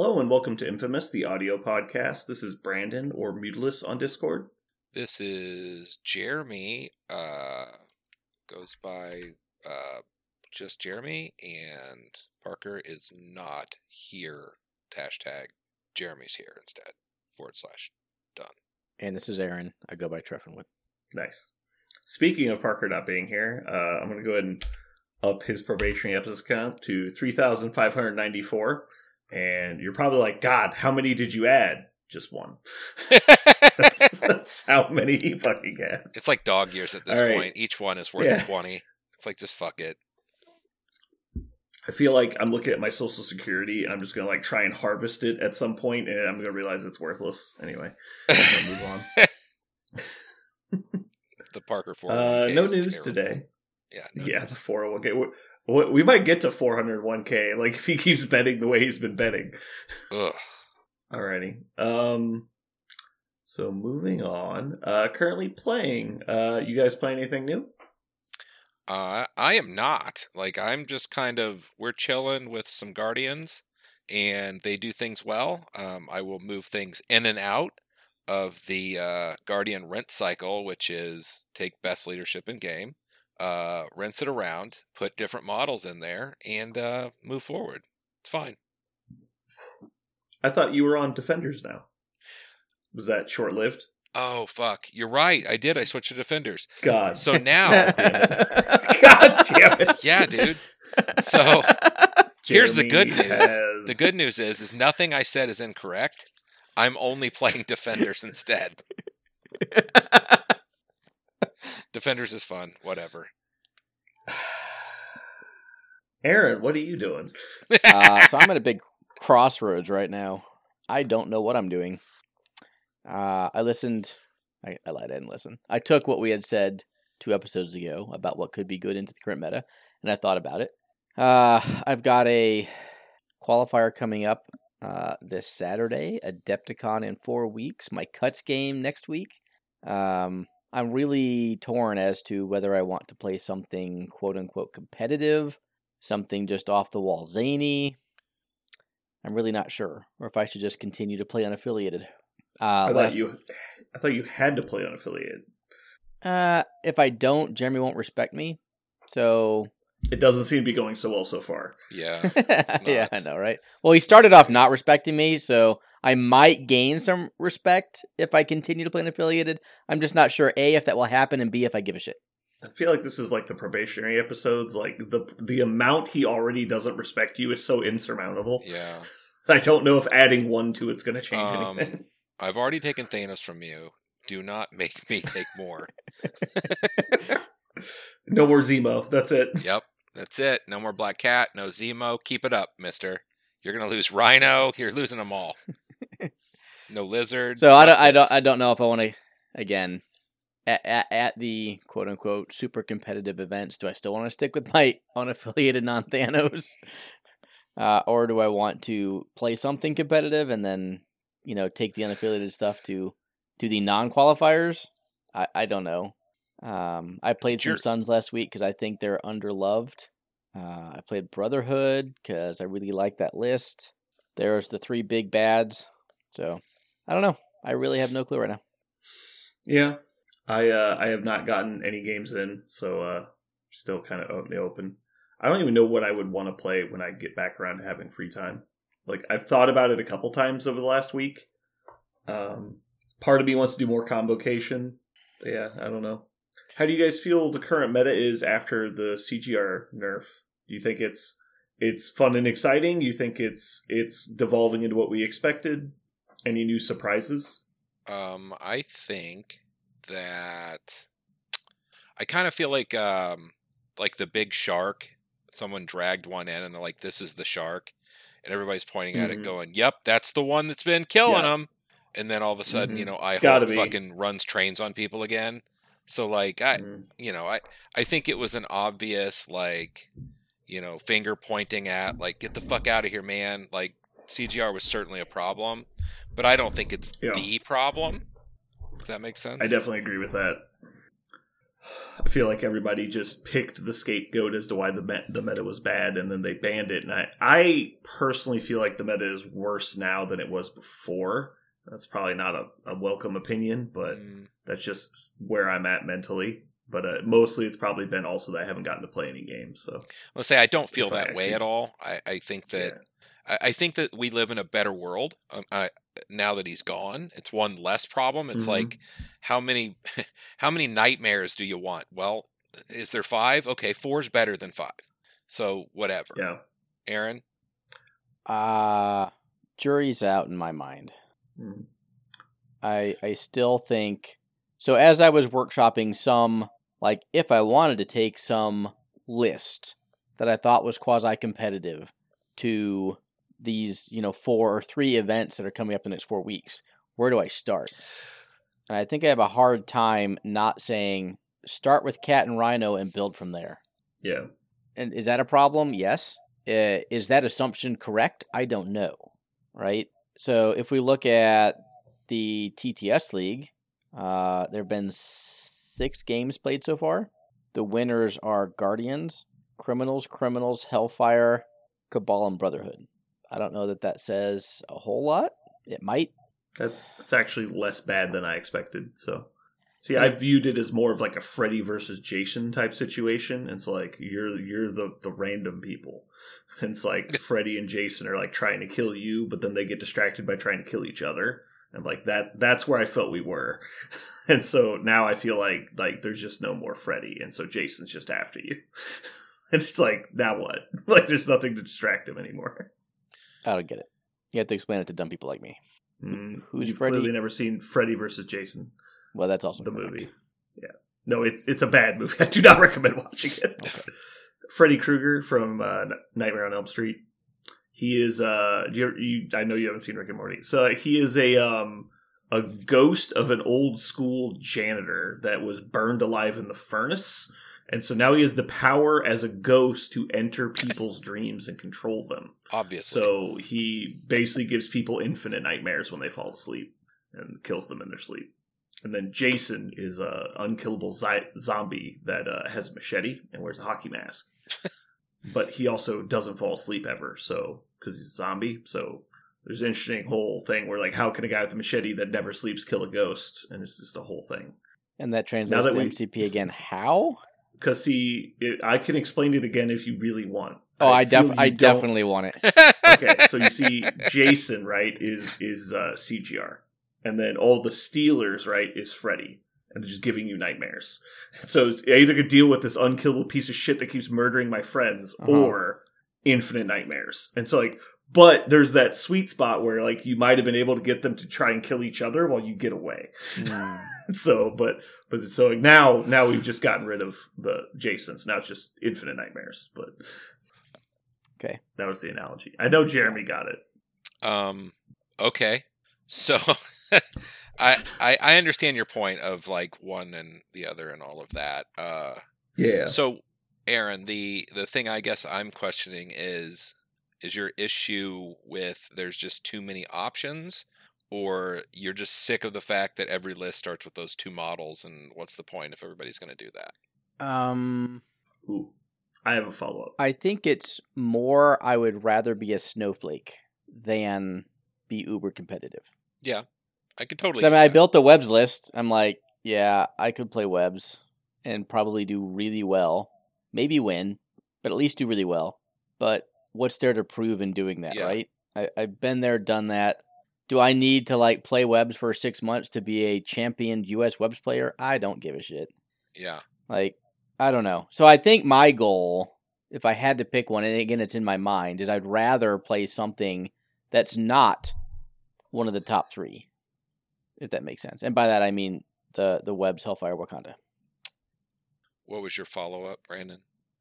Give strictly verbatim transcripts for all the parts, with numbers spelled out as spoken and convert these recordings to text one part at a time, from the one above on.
Hello and welcome to Infamous, the audio podcast. This is Brandon, or Mutilus on Discord. This is Jeremy, uh, goes by uh, just Jeremy, and Parker is not here. Hashtag Jeremy's here instead. Forward slash done. And this is Aaron. I go by Treffinwood. Nice. Speaking of Parker not being here, uh, I'm going to go ahead and up his probationary episode count to three thousand five hundred ninety-four. And you're probably like, God, how many did you add? Just one. that's, that's how many he fucking has. It's like dog years at this All right. point. Each one is worth Yeah. twenty. It's like, just fuck it. I feel like I'm looking at my social security and I'm just going to like try and harvest it at some point, and I'm going to realize it's worthless. Anyway, I'm going to move on. The Parker four Uh, oh one k no is news terrible. today. Yeah. No Yeah, news. the four oh one k. We, we might get to four hundred one k, like, if he keeps betting the way he's been betting. Ugh. Alrighty. Um, so moving on. Uh, currently playing. Uh, you guys play anything new? Uh, I am not. Like, I'm just kind of, we're chilling with some Guardians, and they do things well. Um, I will move things in and out of the uh, Guardian rent cycle, which is take best leadership in game, uh, rinse it around, put different models in there, and uh, move forward. It's fine. I thought you were on Defenders now. Was that short-lived? Oh, fuck. You're right. I did. I switched to Defenders. God. So now, God damn it. yeah, dude. So here's the good Jeremy news. has- The good news is, is nothing I said is incorrect. I'm only playing Defenders instead. Defenders is fun. Whatever. Aaron, what are you doing? uh, so I'm at a big crossroads right now. I don't know what I'm doing. Uh, I listened. I, I lied. I didn't listen. I took what we had said two episodes ago about what could be good into the current meta, and I thought about it. Uh, I've got a qualifier coming up uh, this Saturday, Adepticon in four weeks. My cuts game next week. Um, I'm really torn as to whether I want to play something quote unquote competitive, something just off the wall zany. I'm really not sure, or if I should just continue to play unaffiliated. Uh, I thought last- you I thought you had to play unaffiliated. uh, if I don't, Jeremy won't respect me. So It doesn't seem to be going so well so far. Yeah. yeah, not. I know, right? Well, he started off not respecting me, so I might gain some respect if I continue to play unaffiliated. I'm just not sure, A, if that will happen, and B, if I give a shit. I feel like this is like the probationary episodes. Like, the the amount he already doesn't respect you is so insurmountable. Yeah. I don't know if adding one to it's going to change Um, anything. I've already taken Thanos from you. Do not make me take more. No more Zemo. That's it. Yep. That's it. No more Black Cat. No Zemo. Keep it up, mister. You're going to lose Rhino. You're losing them all. No Lizard. So I don't, I Fuck don't, this. I don't know if I want to. Again, at, at at the quote unquote super competitive events, do I still want to stick with my unaffiliated non Thanos, uh, or do I want to play something competitive and then you know take the unaffiliated stuff to to the non qualifiers? I I don't know. Um, I played Sure. some Suns last week because I think they're underloved. Uh, I played Brotherhood because I really like that list. There's the three big bads. So I don't know. I really have no clue right now. Yeah. I uh, I have not gotten any games in, so uh, still kind of out in the open. I don't even know what I would want to play when I get back around to having free time. Like, I've thought about it a couple times over the last week. Um, part of me wants to do more Convocation. But yeah, I don't know. How do you guys feel the current meta is after the C G R nerf? Do you think it's it's fun and exciting? You think it's it's devolving into what we expected? Any new surprises? Um, I think that I kind of feel like um, like the big shark. Someone dragged one in, and they're like, "This is the shark," and everybody's pointing at Mhm. it, going, "Yep, that's the one that's been killing Yeah. them." And then all of a sudden, Mhm. you know, I It's gotta hope be. fucking runs trains on people again. So like, I, Mm. you know, I, I think it was an obvious like, you know, finger pointing at like, get the fuck out of here, man. Like C G R was certainly a problem, but I don't think it's Yeah. the problem. Does that make sense? I definitely agree with that. I feel like everybody just picked the scapegoat as to why the me- the meta was bad, and then they banned it. And I, I personally feel like the meta is worse now than it was before. That's probably not a, a welcome opinion, but mm. that's just where I'm at mentally. But uh, mostly it's probably been also that I haven't gotten to play any games. So I'll say I don't feel that actually, way at all. I, I think that yeah. I, I think that we live in a better world um, I, now that he's gone. It's one less problem. It's mm-hmm. like how many how many nightmares do you want? Well, is there five? Okay, four's better than five. So whatever. Yeah. Aaron? Uh jury's out in my mind. Mm. I I still think so. As I was workshopping some, like if I wanted to take some list that I thought was quasi-competitive to these, you know, four or three events that are coming up in the next four weeks, where do I start? And I think I have a hard time not saying start with Cat and Rhino and build from there. Yeah. And is that a problem? Yes. Uh, is that assumption correct? I don't know. Right. So if we look at the T T S League, uh, there have been six games played so far. The winners are Guardians, Criminals, Criminals, Hellfire, Cabal, and Brotherhood. I don't know that that says a whole lot. It might. That's that's actually less bad than I expected. So, see, yeah. I viewed it as more of like a Freddy versus Jason type situation. It's like you're you're the, the random people. It's like Freddy and Jason are like trying to kill you, but then they get distracted by trying to kill each other. And like that that's where I felt we were. And so now I feel like like there's just no more Freddy, and so Jason's just after you. And it's like, now what? Like there's nothing to distract him anymore. I don't get it. You have to explain it to dumb people like me. Mm, Who's You've Freddy? Clearly never seen Freddy versus Jason. Well, that's also the correct. movie. Yeah, no, it's it's a bad movie. I do not recommend watching it. Okay. Freddy Krueger from uh, Nightmare on Elm Street. He is. Uh, do you, you, I know you haven't seen Rick and Morty. So he is a um, a ghost of an old school janitor that was burned alive in the furnace, and so now he has the power as a ghost to enter people's dreams and control them. Obviously. So he basically gives people infinite nightmares when they fall asleep and kills them in their sleep. And then Jason is a unkillable zi- zombie that uh, has a machete and wears a hockey mask. But he also doesn't fall asleep ever, so because he's a zombie. So there's an interesting whole thing where, like, how can a guy with a machete that never sleeps kill a ghost? And it's just a whole thing. And that translates that to we, M C P again. How? Because he, it, I can explain it again if you really want. Oh, I, I, def- I definitely want it. Okay, so you see, Jason, right, is is uh, C G R, and then all the Steelers, right, is Freddy. And just giving you nightmares. So it's either going to deal with this unkillable piece of shit that keeps murdering my friends, uh-huh. or infinite nightmares. And so, like, but there's that sweet spot where, like, you might have been able to get them to try and kill each other while you get away. Mm. so, but, but so like, now, now we've just gotten rid of the Jasons. Now it's just infinite nightmares. But okay, that was the analogy. I know Jeremy got it. Um. Okay. So. I, I I understand your point of like one and the other and all of that. Uh, yeah. So, Aaron, the the thing I guess I'm questioning is is your issue with there's just too many options, or you're just sick of the fact that every list starts with those two models, and what's the point if everybody's going to do that? Um, Ooh, I have a follow up. I think it's more. I would rather be a snowflake than be uber competitive. Yeah. I could totally. I mean, I built the webs list. I'm like, yeah, I could play webs and probably do really well. Maybe win, but at least do really well. But what's there to prove in doing that, yeah. right? I, I've been there, done that. Do I need to like play webs for six months to be a champion U S webs player? I don't give a shit. Yeah. Like, I don't know. So I think my goal, if I had to pick one, and again, it's in my mind, is I'd rather play something that's not one of the top three. If that makes sense. And by that, I mean the, the webs, Hellfire, Wakanda. What was your follow-up, Brandon?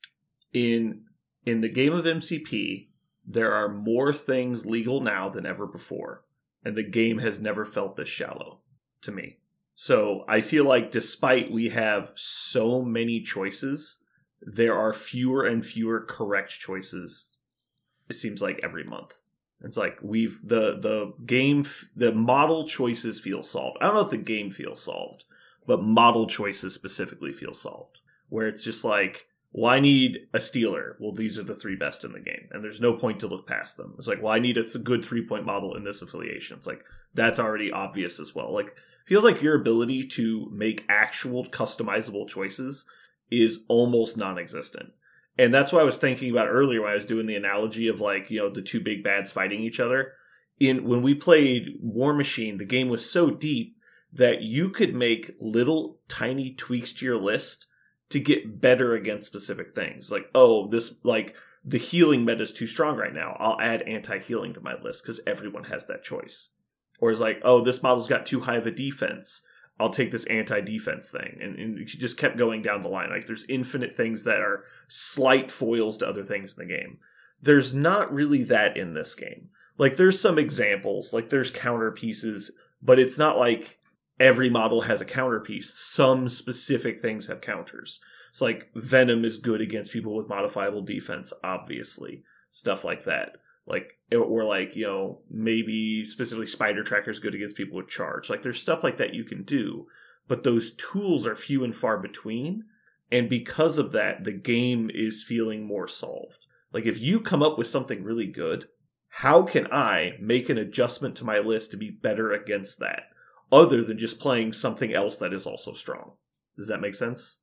In in the game of M C P, there are more things legal now than ever before. And the game has never felt this shallow to me. So I feel like despite we have so many choices, there are fewer and fewer correct choices, it seems like, every month. It's like we've the the game the model choices feel solved. I don't know if the game feels solved, but model choices specifically feel solved. Where it's just like, well, I need a stealer. Well, these are the three best in the game, and there's no point to look past them. It's like, well, I need a th- good three-point model in this affiliation. It's like, that's already obvious as well. Like, feels like your ability to make actual customizable choices is almost non-existent. And that's what I was thinking about earlier when I was doing the analogy of, like, you know, the two big bads fighting each other. In when we played War Machine, the game was so deep that you could make little tiny tweaks to your list to get better against specific things. Like, oh, this, like, the healing meta is too strong right now. I'll add anti-healing to my list because everyone has that choice. Or it's like, oh, this model's got too high of a defense. I'll take this anti-defense thing. And, and it just kept going down the line. Like, there's infinite things that are slight foils to other things in the game. There's not really that in this game. Like, there's some examples. Like, there's counter pieces, but it's not like every model has a counter piece. Some specific things have counters. It's like Venom is good against people with modifiable defense, obviously. Stuff like that. Like, or like, you know, maybe specifically Spider Tracker is good against people with charge. Like, there's stuff like that you can do, but those tools are few and far between. And because of that, the game is feeling more solved. Like, if you come up with something really good, how can I make an adjustment to my list to be better against that? Other than just playing something else that is also strong. Does that make sense?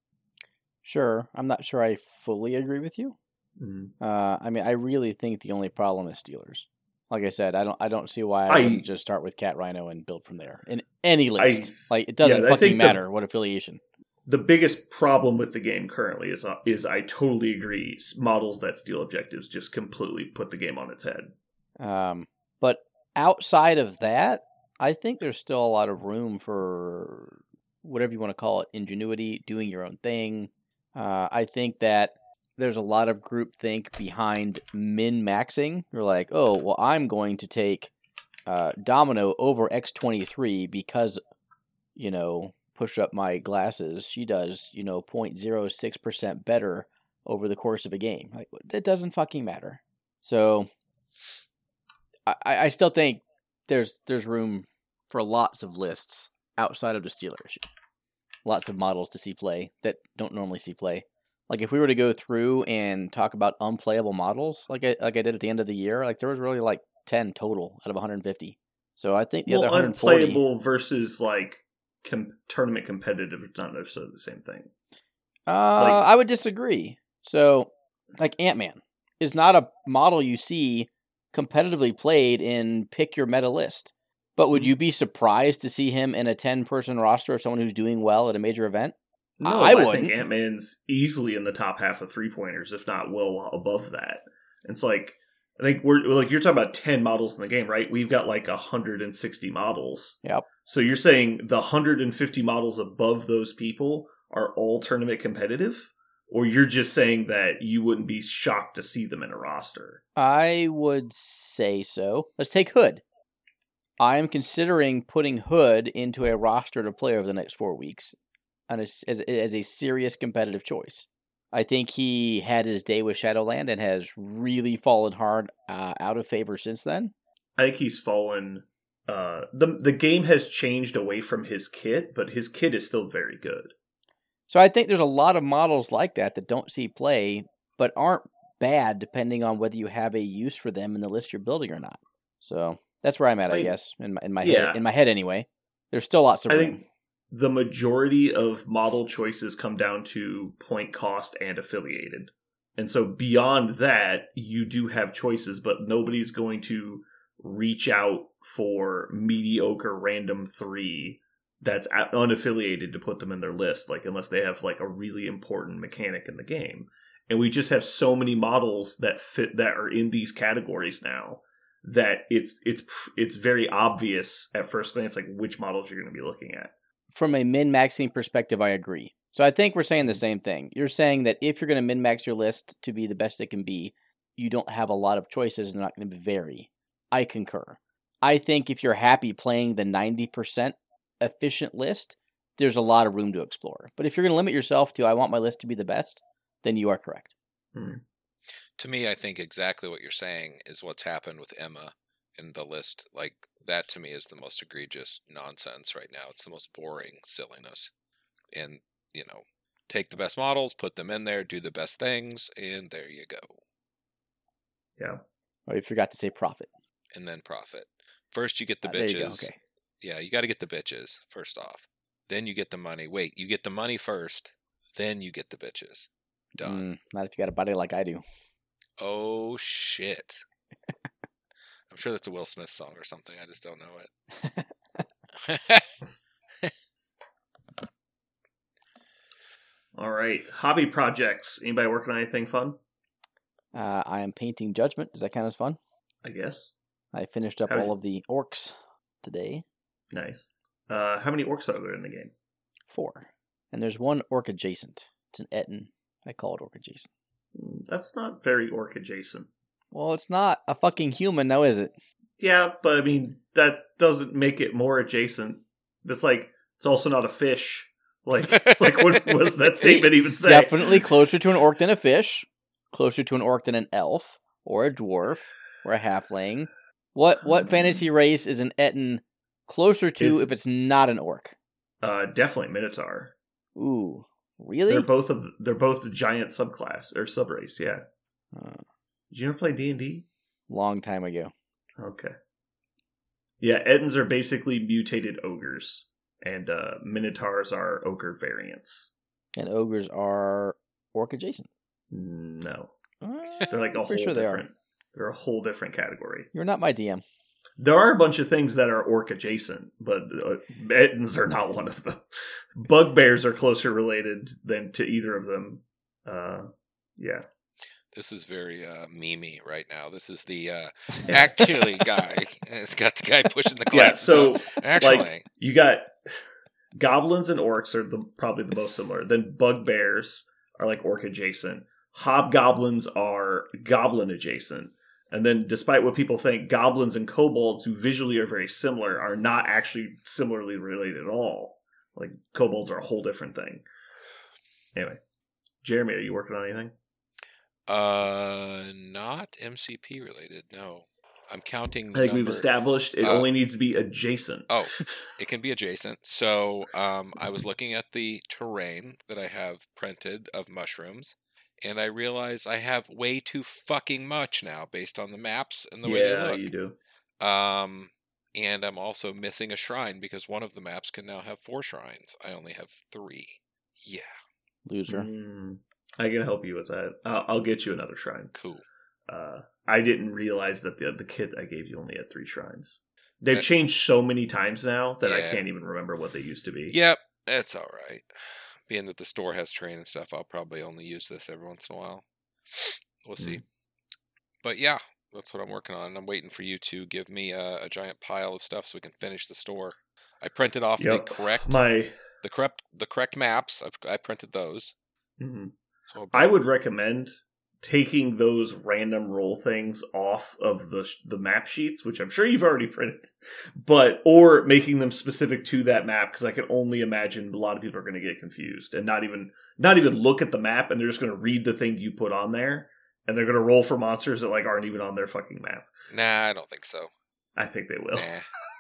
Sure. I'm not sure I fully agree with you. Mm-hmm. Uh, I mean, I really think the only problem is Steelers. Like I said, I don't I don't see why I, I wouldn't just start with Cat Rhino and build from there. In any list. I, like, it doesn't yeah, fucking matter the, what affiliation. The biggest problem with the game currently is, uh, is I totally agree, models that steal objectives just completely put the game on its head. Um, but outside of that, I think there's still a lot of room for whatever you want to call it, ingenuity, doing your own thing. Uh, I think that there's a lot of groupthink behind min-maxing. You're like, oh, well, I'm going to take uh, Domino over X twenty-three because, you know, push up my glasses. She does, you know, zero point zero six percent better over the course of a game. Like, that doesn't fucking matter. So I, I still think there's there's room for lots of lists outside of the Steelers. Lots of models to see play that don't normally see play. Like, if we were to go through and talk about unplayable models, like I, like I did at the end of the year, like there was really like ten total out of one hundred fifty. So I think the well, other one hundred forty... unplayable versus like com- tournament competitive is not necessarily the same thing. Uh, like, I would disagree. So, like Ant-Man is not a model you see competitively played in pick your meta list. But would you be surprised to see him in a ten-person roster of someone who's doing well at a major event? No, I, I wouldn't. think Ant-Man's easily in the top half of three-pointers, if not well above that. It's like, I think we're like, you're talking about ten models in the game, right? We've got like one hundred sixty models. Yep. So you're saying the one hundred fifty models above those people are all tournament competitive? Or you're just saying that you wouldn't be shocked to see them in a roster? I would say so. Let's take Hood. I am considering putting Hood into a roster to play over the next four weeks and as, as, as a serious competitive choice. I think he had his day with Shadowland and has really fallen hard uh, out of favor since then. I think he's fallen... Uh, the the game has changed away from his kit, but his kit is still very good. So I think there's a lot of models like that that don't see play, but aren't bad depending on whether you have a use for them in the list you're building or not. So that's where I'm at, I, I guess, in my in my yeah. head. In my head, anyway. There's still lots of I room. think the majority of model choices come down to point cost and affiliated, and so beyond that, you do have choices, but nobody's going to reach out for mediocre random three that's unaffiliated to put them in their list, like unless they have like a really important mechanic in the game. And we just have so many models that fit that are in these categories now that it's it's it's very obvious at first glance like which models you're going to be looking at. From a min-maxing perspective, I agree. So I think we're saying the same thing. You're saying that if you're going to min-max your list to be the best it can be, you don't have a lot of choices and they're not going to vary. I concur. I think if you're happy playing the ninety percent efficient list, there's a lot of room to explore. But if you're going to limit yourself to, I want my list to be the best, then you are correct. Hmm. To me, I think exactly what you're saying is what's happened with Emma in the list. Like, that to me is the most egregious nonsense right now. It's the most boring silliness. and you know, take the best models, put them in there, do the best things, and there you go. Yeah. Oh, you forgot to say profit. And then profit. First, you get the Ah, bitches. there you go. Okay. Yeah, you got to get the bitches first off. Then you get the money. Wait, you get the money first, then you get the bitches. Done. Mm, not if you got a body like I do. Oh shit! I'm sure that's a Will Smith song or something. I just don't know it. All right. Hobby projects. Anybody working on anything fun? Uh, I am painting Judgment. Does that count as fun? I guess. I finished up How all did- of the orcs today. Nice. Uh, how many orcs are there in the game? Four. And there's one orc adjacent. It's an Etten. I call it orc adjacent. Mm, That's not very orc adjacent. Well, it's not a fucking human now, is it? Yeah, but I mean, that doesn't make it more adjacent. That's like, it's also not a fish. Like, like what was that statement even say? Definitely closer to an orc than a fish. Closer to an orc than an elf. Or a dwarf. Or a halfling. What what fantasy race is an Etten closer to It's- if it's not an orc? Uh, definitely Minotaur. Ooh. Really? They're both of they're both a giant subclass or subrace. Yeah. Uh, Did you ever play D and D? long time ago. Okay. Yeah, Ettins are basically mutated ogres, and uh, Minotaurs are ogre variants. And ogres are orc adjacent. No, Uh, they're like a whole pretty sure they are. different. They're a whole different category. You're not my D M. There are a bunch of things that are orc adjacent, but uh, Ettins are not one of them. Bugbears are closer related than to either of them. Uh, yeah. This is very uh, memey right now. This is the uh, actually guy. It's got the guy pushing the Yeah, glasses. so up. Actually, like you got goblins and orcs are the probably the most similar. Then bugbears are like orc adjacent. Hobgoblins are goblin adjacent. And then despite what people think, goblins and kobolds, who visually are very similar, are not actually similarly related at all. Like kobolds are a whole different thing. Anyway, Jeremy, are you working on anything? uh, not M C P related. No, I'm counting. I think we've number- established it uh, only needs to be adjacent. Oh, it can be adjacent. So um, I was looking at the terrain that I have printed of mushrooms, and I realized I have way too fucking much now based on the maps and the way they yeah, look. you do. Um, and I'm also missing a shrine because one of the maps can now have four shrines. I only have three. Yeah, Loser. Mm, I can help you with that. I'll, I'll get you another shrine. cool. Uh, I didn't realize that the the kit I gave you only had three shrines. They've Uh, changed so many times now that I yeah. can't even remember what they used to be. Yep, that's all right. Being that the store has terrain and stuff, I'll probably only use this every once in a while. We'll see. But yeah, that's what I'm working on. I'm waiting for you to give me a, a giant pile of stuff so we can finish the store. I printed off Yep. the correct My, the correct the correct maps. I've, I printed those. mhm. So I would recommend taking those random roll things off of the the map sheets, which I'm sure you've already printed, but or making them specific to that map, because I can only imagine a lot of people are going to get confused and not even not even look at the map, and they're just going to read the thing you put on there, and they're going to roll for monsters that like aren't even on their fucking map. Nah, I don't think so. I think they will. Nah.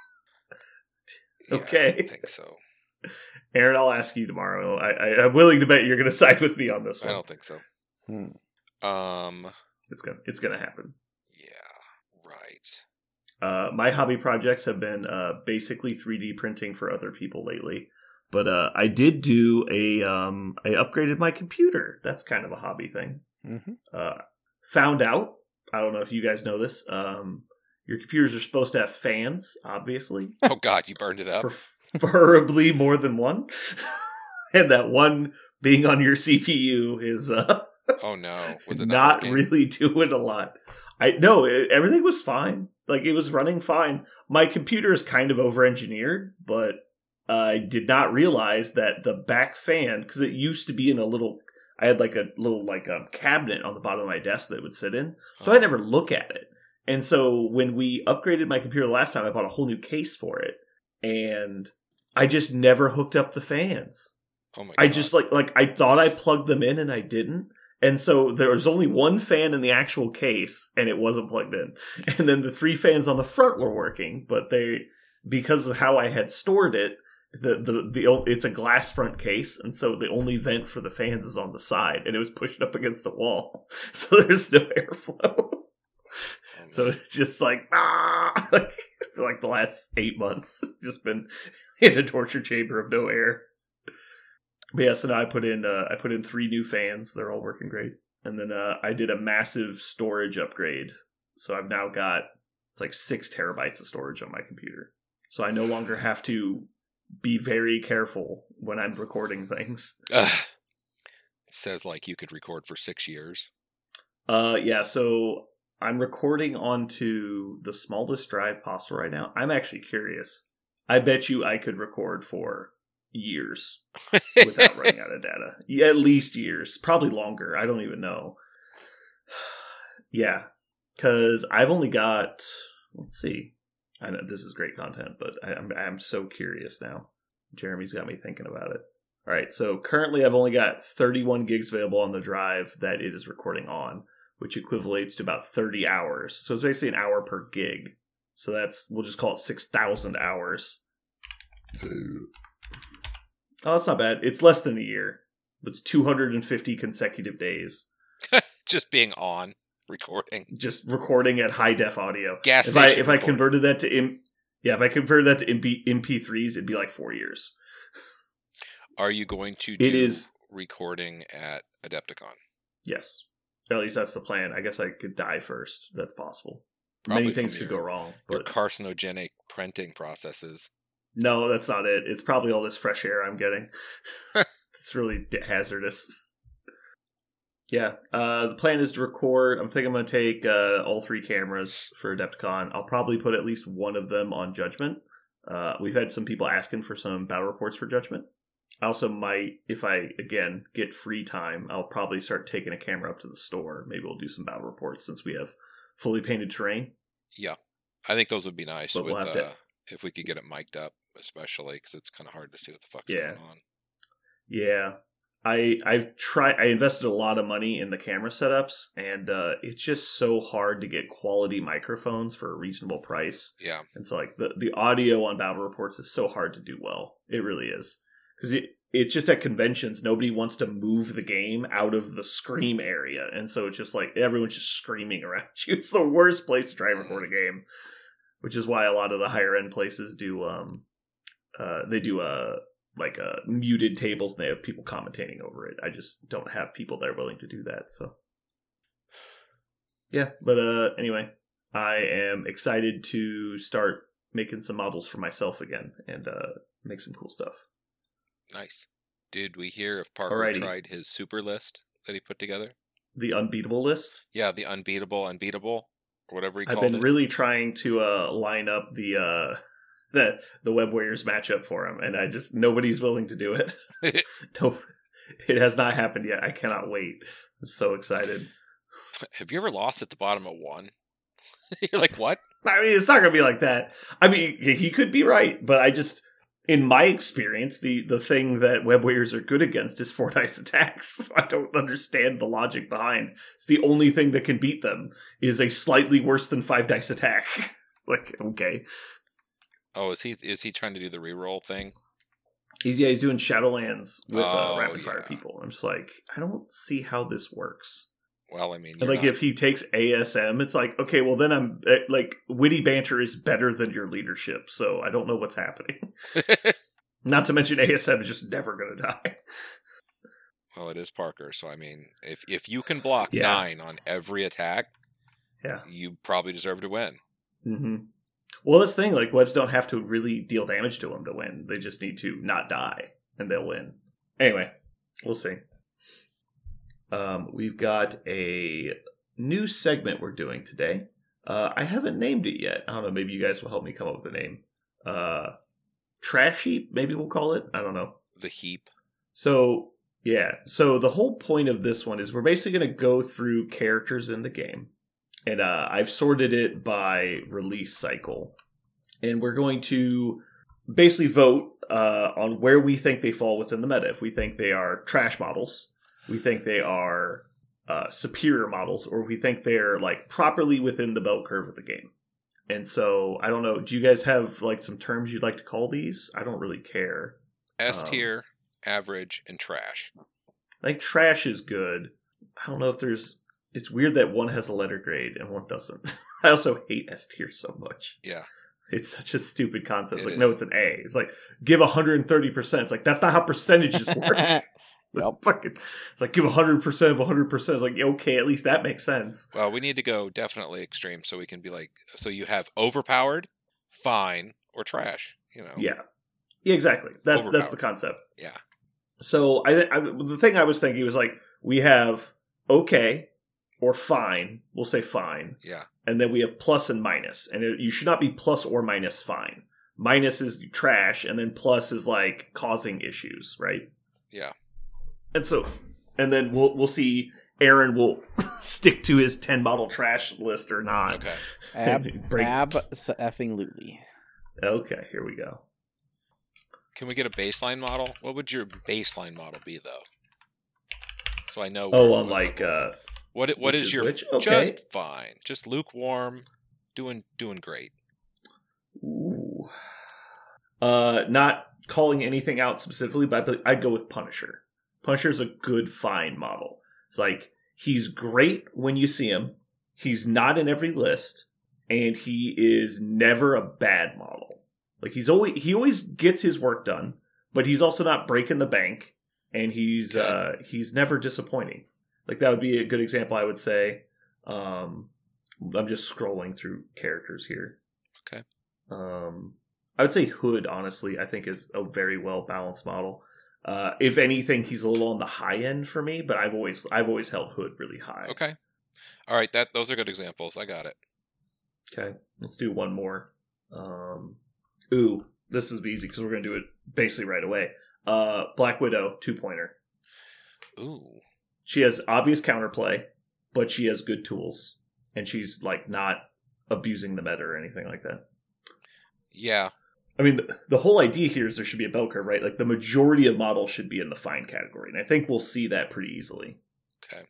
Yeah, Okay. I don't think so. Aaron, I'll ask you tomorrow. I, I, I'm willing to bet you're going to side with me on this I one. don't think so. Hmm. Um. It's gonna it's gonna happen. Yeah. Right. Uh, my hobby projects have been uh, basically three D printing for other people lately, but uh, I did do a um, I upgraded my computer. That's kind of a hobby thing. Mm-hmm. Uh, found out. I don't know if you guys know this. Um, your computers are supposed to have fans, obviously, Oh God, you burned it up. preferably more than one, and that one being on your C P U is uh, Oh no, was it not not working? really doing a lot. I no, it, everything was fine. Like it was running fine. My computer is kind of over-engineered, but I did not realize that the back fan, because it used to be in a little. I had like a little like a cabinet on the bottom of my desk that it would sit in, so I Oh. never look at it. And so when we upgraded my computer last time, I bought a whole new case for it, and I just never hooked up the fans. Oh my God. I just like like I thought I plugged them in and I didn't. And so there was only one fan in the actual case and it wasn't plugged in. And then the three fans on the front were working, but they because of how I had stored it, the, the the it's a glass front case, and so the only vent for the fans is on the side, and it was pushed up against the wall, so there's no airflow. Oh, so it's just like ah, like, for like the last eight months, it's just been in a torture chamber of no air. But yeah, so now I put in uh, I put in three new fans. They're all working great, and then uh, I did a massive storage upgrade. So I've now got it's like six terabytes of storage on my computer. So I no longer have to be very careful when I'm recording things. Uh, says like you could record for six years. Uh, yeah, so I'm recording onto the smallest drive possible right now. I'm actually curious. I bet you I could record for years without running out of data. Yeah, at least years. Probably longer. I don't even know. Yeah, because I've only got, let's see. I know this is great content, but I, I'm I'm so curious now. Jeremy's got me thinking about it. All right, so currently I've only got thirty-one gigs available on the drive that it is recording on, which equivalates to about thirty hours. So it's basically an hour per gig. So that's, we'll just call it six thousand hours. Oh, that's not bad. It's less than a year. It's two hundred fifty consecutive days. Just being on. Recording, just recording at high def audio. Gas if I if recording. I converted that to M, yeah, if I converted that to M P M P threes, it'd be like four years. Are you going to do it is recording at Adepticon? Yes, at least that's the plan. I guess I could die first. That's possible. Probably Many things from could your, go wrong. Your But carcinogenic printing processes. no, that's not it. It's probably all this fresh air I'm getting. It's really hazardous. Yeah, uh, the plan is to record. I'm thinking I'm going to take uh, all three cameras for Adepticon. I'll probably put at least one of them on Judgment. Uh, we've had some people asking for some battle reports for Judgment. I also might, if I, again, get free time, I'll probably start taking a camera up to the store. Maybe we'll do some battle reports since we have fully painted terrain. Yeah, I think those would be nice But with we'll have uh, to- if we could get it mic'd up, especially because it's kind of hard to see what the fuck's Yeah. going on. Yeah. I I've tried. I invested a lot of money in the camera setups, and uh, it's just so hard to get quality microphones for a reasonable price. Yeah, And so, like the the audio on battle reports is so hard to do well. It really is, because it it's just at conventions nobody wants to move the game out of the scream area, and so it's just like everyone's just screaming around you. It's the worst place to try and record a game, which is why a lot of the higher end places do um uh they do a. like uh, muted tables, and they have people commentating over it. I just don't have people that are willing to do that. So yeah, but uh, anyway, I am excited to start making some models for myself again and uh, make some cool stuff. nice. Did we hear if Parker Alrighty. tried his super list that he put together? The unbeatable list. Yeah, the unbeatable, unbeatable, or whatever he I've called been it. really trying to uh, line up the uh, the the Web Warriors matchup for him, and I just nobody's willing to do it. Nope, it has not happened yet. I cannot wait. I'm so excited. Have you ever lost at the bottom of one? You're like, what? I mean, it's not going to be like that. I mean, he could be right, but I just, in my experience, the, the thing that Web Warriors are good against is four dice attacks. So I don't understand the logic behind. It's the only thing that can beat them is a slightly worse than five dice attack. Like, okay. Oh, is he is he trying to do the reroll thing? He's, yeah, he's doing Shadowlands with Oh, uh, rapid fire yeah. people. I'm just like, I don't see how this works. Well, I mean, And you're like, not- if he takes A S M, it's like, okay, well, then I'm eh, like, witty banter is better than your leadership, so I don't know what's happening. Not to mention, A S M is just never going to die. well, it is Parker, so I mean, if if you can block Yeah. nine on every attack, Yeah. you probably deserve to win. Mm-hmm. Well, this thing, like, webs don't have to really deal damage to them to win. They just need to not die, and they'll win. Anyway, we'll see. Um, we've got a new segment we're doing today. Uh, I haven't named it yet. I don't know. Maybe you guys will help me come up with a name. Uh, Trash Heap, maybe we'll call it. I don't know. The heap. So, yeah. So the whole point of this one is we're basically going to go through characters in the game. And uh, I've sorted it by release cycle. And we're going to basically vote uh, on where we think they fall within the meta. If we think they are trash models, we think they are uh, superior models, or we think they're like properly within the bell curve of the game. And so I don't know. Do you guys have like some terms you'd like to call these? I don't really care. S Um, tier, average, and trash. I think trash is good. I don't know if there's. It's weird that one has a letter grade and one doesn't. I also hate S tier so much. Yeah. It's such a stupid concept. It's It like, is. no, it's an A. It's like, give one hundred thirty percent. It's like, that's not how percentages work. Yep. Fucking, it's like, give one hundred percent of one hundred percent. It's like, okay, at least that makes sense. Well, we need to go definitely extreme so we can be like, so you have overpowered, fine, or trash. You know. Yeah. Yeah, exactly. That's that's the Overpowered. concept. Yeah. So I, I the thing I was thinking was like, we have okay or fine. We'll say fine. Yeah. And then we have plus and minus. And it, you should not be plus or minus fine. Minus is trash, and then plus is like causing issues, right? Yeah. And so, and then we'll we'll see. Aaron will stick to his ten bottle trash list or not. Okay. Ab, Break- ab effing lutely. Okay, here we go. Can we get a baseline model? What would your baseline model be, though? So I know. Oh, where- on like uh, what what which is is your which? Okay. just fine, just lukewarm, doing doing great. ooh, uh, not calling anything out specifically, but I'd go with Punisher. Punisher's a good fine model. It's like he's great when you see him. He's not in every list, and he is never a bad model. Like he's always he always gets his work done, but he's also not breaking the bank, and he's Okay. uh, he's never disappointing. Like that would be a good example, I would say. Um, I'm just scrolling through characters here. Okay. Um, I would say Hood, honestly, I think is a very well balanced model. Uh, if anything, he's a little on the high end for me, but I've always I've always held Hood really high. Okay. All right. That those are good examples. I got it. Okay, let's do one more. Um, ooh, this is easy because we're gonna do it basically right away. Uh, Black Widow, two pointer. Ooh. She has obvious counterplay, but she has good tools, and she's like not abusing the meta or anything like that. Yeah. I mean, the, the whole idea here is there should be a bell curve, right? Like the majority of models should be in the fine category, and I think we'll see that pretty easily. Okay.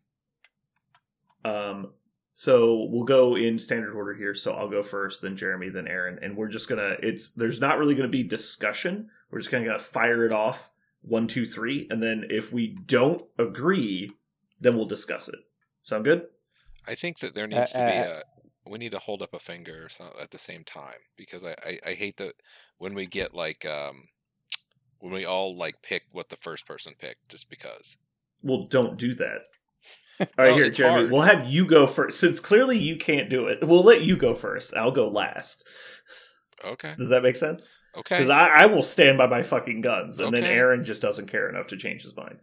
Um, so we'll go in standard order here. So I'll go first, then Jeremy, then Aaron, and we're just gonna. It's there's not really gonna be discussion. We're just gonna fire it off one, two, three, and then if we don't agree, then we'll discuss it. Sound good? I think that there needs Uh, to be uh, a. We need to hold up a finger or something at the same time because I, I, I hate that when we get like um when we all like pick what the first person picked just because. Well, don't do that. All right, Well, here, it's Jeremy. hard. We'll have you go first. Since clearly you can't do it, we'll let you go first. I'll go last. Okay. Does that make sense? Okay. Because I, I will stand by my fucking guns, and then Okay. Aaron just doesn't care enough to change his mind.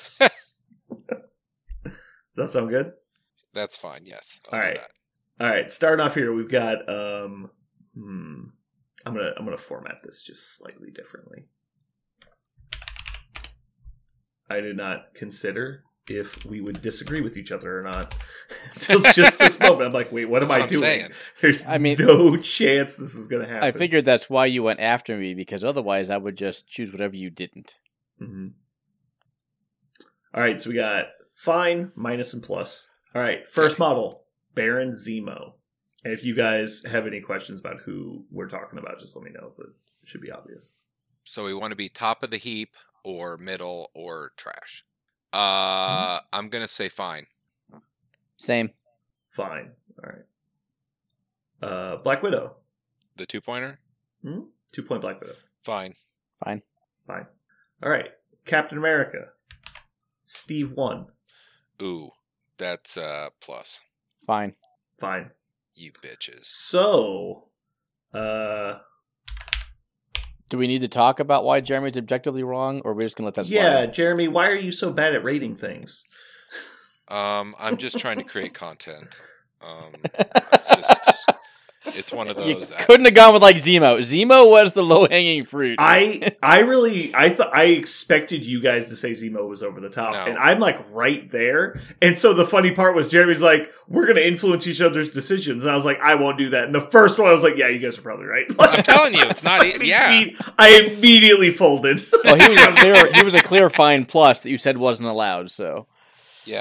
Does that sound good? That's fine. Yes. All do right. that. All right, starting off here, we've got. Um, hmm, I'm gonna I'm gonna format this just slightly differently. I did not consider if we would disagree with each other or not until just this moment. I'm like, wait, what That's am I what I'm doing? saying. There's I mean- no chance this is gonna happen. I figured that's why you went after me, because otherwise I would just choose whatever you didn't. Mm-hmm. All right, so we got fine, minus, and plus. All right, first Okay. model, Baron Zemo. And if you guys have any questions about who we're talking about, just let me know, but it should be obvious. So we want to be top of the heap or middle or trash. Uh, Mm-hmm. I'm gonna say fine. Same. Fine. All right. Uh, Black Widow. The two pointer. Hmm? Two point Black Widow. Fine. Fine. Fine. All right. Captain America. Steve one. Ooh, that's uh plus. Fine. Fine. You bitches. So, uh, Do we need to talk about why Jeremy's objectively wrong, or are we just gonna let that slide? yeah, Jeremy, why are you so bad at rating things? Um, I'm just trying to create content. Um, it's just, it's one of You those. I- couldn't have gone with like Zemo. Zemo was the low hanging fruit. I I really I thought I expected you guys to say Zemo was over the top, No. and I'm like right there. And so the funny part was Jeremy's like, "We're going to influence each other's decisions," and I was like, "I won't do that." And the first one, I was like, "Yeah, you guys are probably right." I'm telling you, it's not. e- Yeah. Imme- I immediately folded. well, he was a clear. He was a clear fine plus that you said wasn't allowed. So Yeah.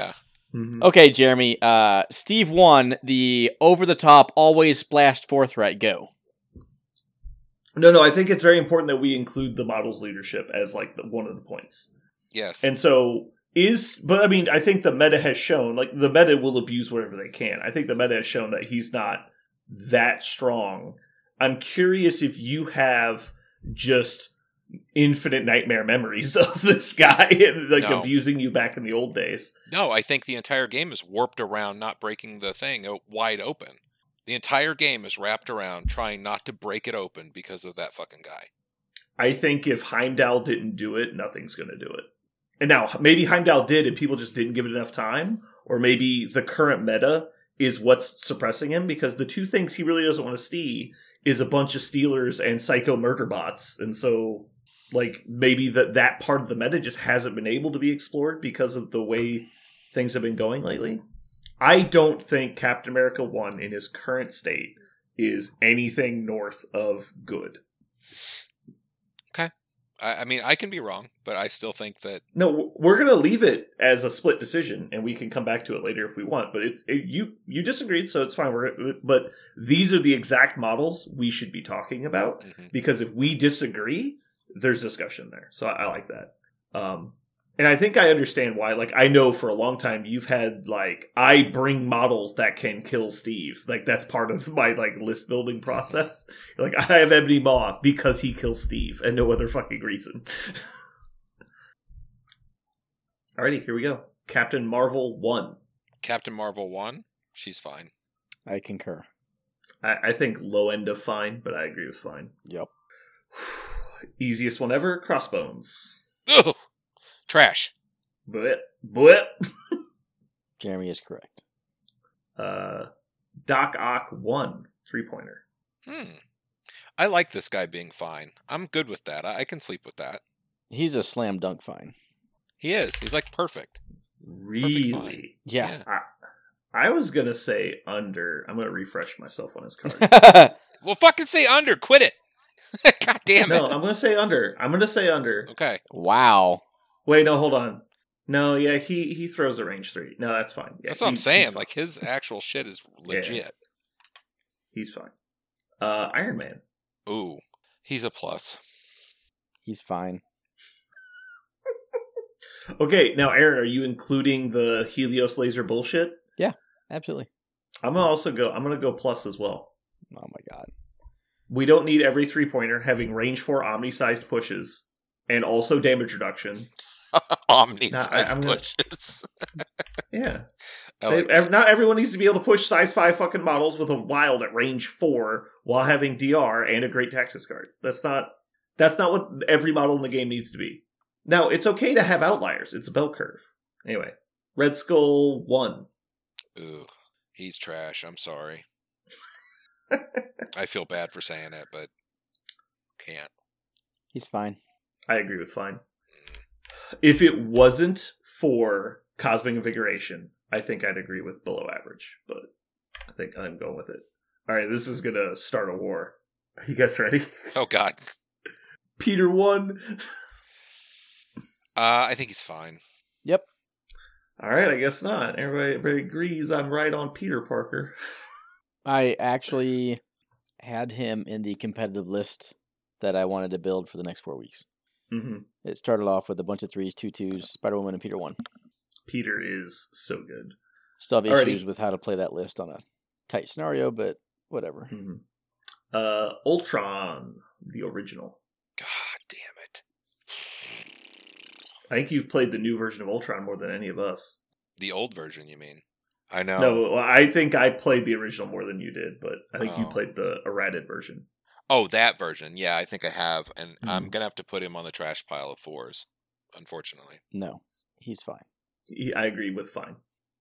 Mm-hmm. Okay, Jeremy. Uh, Steve won the over-the-top, always splashed forthright. Go. No, no, I think it's very important that we include the model's leadership as like the, one of the points. Yes. And so is, but I mean, I think the meta has shown, like the meta will abuse whatever they can. I think the meta has shown that he's not that strong. I'm curious if you have just infinite nightmare memories of this guy and like No. abusing you back in the old days. No, I think the entire game is warped around not breaking the thing o- wide open. The entire game is wrapped around trying not to break it open because of that fucking guy. I think if Heimdall didn't do it, nothing's going to do it. And now, maybe Heimdall did and people just didn't give it enough time, or maybe the current meta is what's suppressing him, because the two things he really doesn't want to see is a bunch of Steelers and psycho murder bots. And so, like, maybe that that part of the meta just hasn't been able to be explored because of the way things have been going lately. I don't think Captain America one in his current state is anything north of good. Okay. I, I mean, I can be wrong, but I still think that... No, we're going to leave it as a split decision, and we can come back to it later if we want. But it's it, you you disagreed, so it's fine. We're But these are the exact models we should be talking about, mm-hmm. because if we disagree, there's discussion there. So I, I like that. Um, and I think I understand why. Like, I know for a long time you've had, like, I bring models that can kill Steve. Like, that's part of my, like, list building process. Like, I have Ebony Maw because he kills Steve and no other fucking reason. Alrighty, here we go. Captain Marvel one. Captain Marvel one, she's fine. I concur. I, I think low end of fine, but I agree with fine. Yep. Easiest one ever, Crossbones. Ugh! Trash. But, but. Jeremy is correct. Uh, Doc Ock one, three-pointer. Hmm. I like this guy being fine. I'm good with that. I, I can sleep with that. He's a slam dunk fine. He is. He's like perfect. Really? fine. Yeah. I, I was going to say under. I'm going to refresh myself on his card. Well, fucking say under. Quit it. God damn it. No, I'm going to say under. I'm going to say under. Okay. Wow. Wait, no, hold on. No, yeah, he, he throws a range three. No, that's fine. Yeah, That's what he- I'm saying. he's Like, fine. his actual shit is legit. He's fine. Uh, Iron Man. Ooh. He's a plus. He's fine. Okay, now, Aaron, are you including the Helios laser bullshit? Absolutely. I'm gonna also go. I'm gonna go plus as well. Oh my god. We don't need every three pointer having range four omni-sized pushes and also damage reduction. Omni Nah, I- size I'm gonna- pushes. Yeah, I They- like ev- that. not everyone needs to be able to push size five fucking models with a wild at range four while having D R and a great Texas card. That's not. That's not what every model in the game needs to be. Now, it's okay to have outliers. It's a bell curve. Anyway, Red Skull one. Ooh. He's trash. I'm sorry. I feel bad for saying it, but can't. He's fine. I agree with fine. If it wasn't for Cosmic Invigoration, I think I'd agree with below average, but I think I'm going with it. All right, this is going to start a war. Are you guys ready? Oh, God. Peter one. Uh, I think he's fine. Yep. All right, I guess not. Everybody, everybody agrees I'm right on Peter Parker. I actually had him in the competitive list that I wanted to build for the next four weeks. Mm-hmm. It started off with a bunch of threes, two twos, Spider-Woman, and Peter one. Peter is so good. Still have Alrighty. issues with how to play that list on a tight scenario, but whatever. Mm-hmm. Uh, Ultron, the original. God damn it. I think you've played the new version of Ultron more than any of us. The old version, you mean? I know. No, well, I think I played the original more than you did, but I think you Oh. played the errated version. Oh, that version. Yeah, I think I have. And I'm Mhm. going to have to put him on the trash pile of fours, unfortunately. No, he's fine. He, I agree with fine.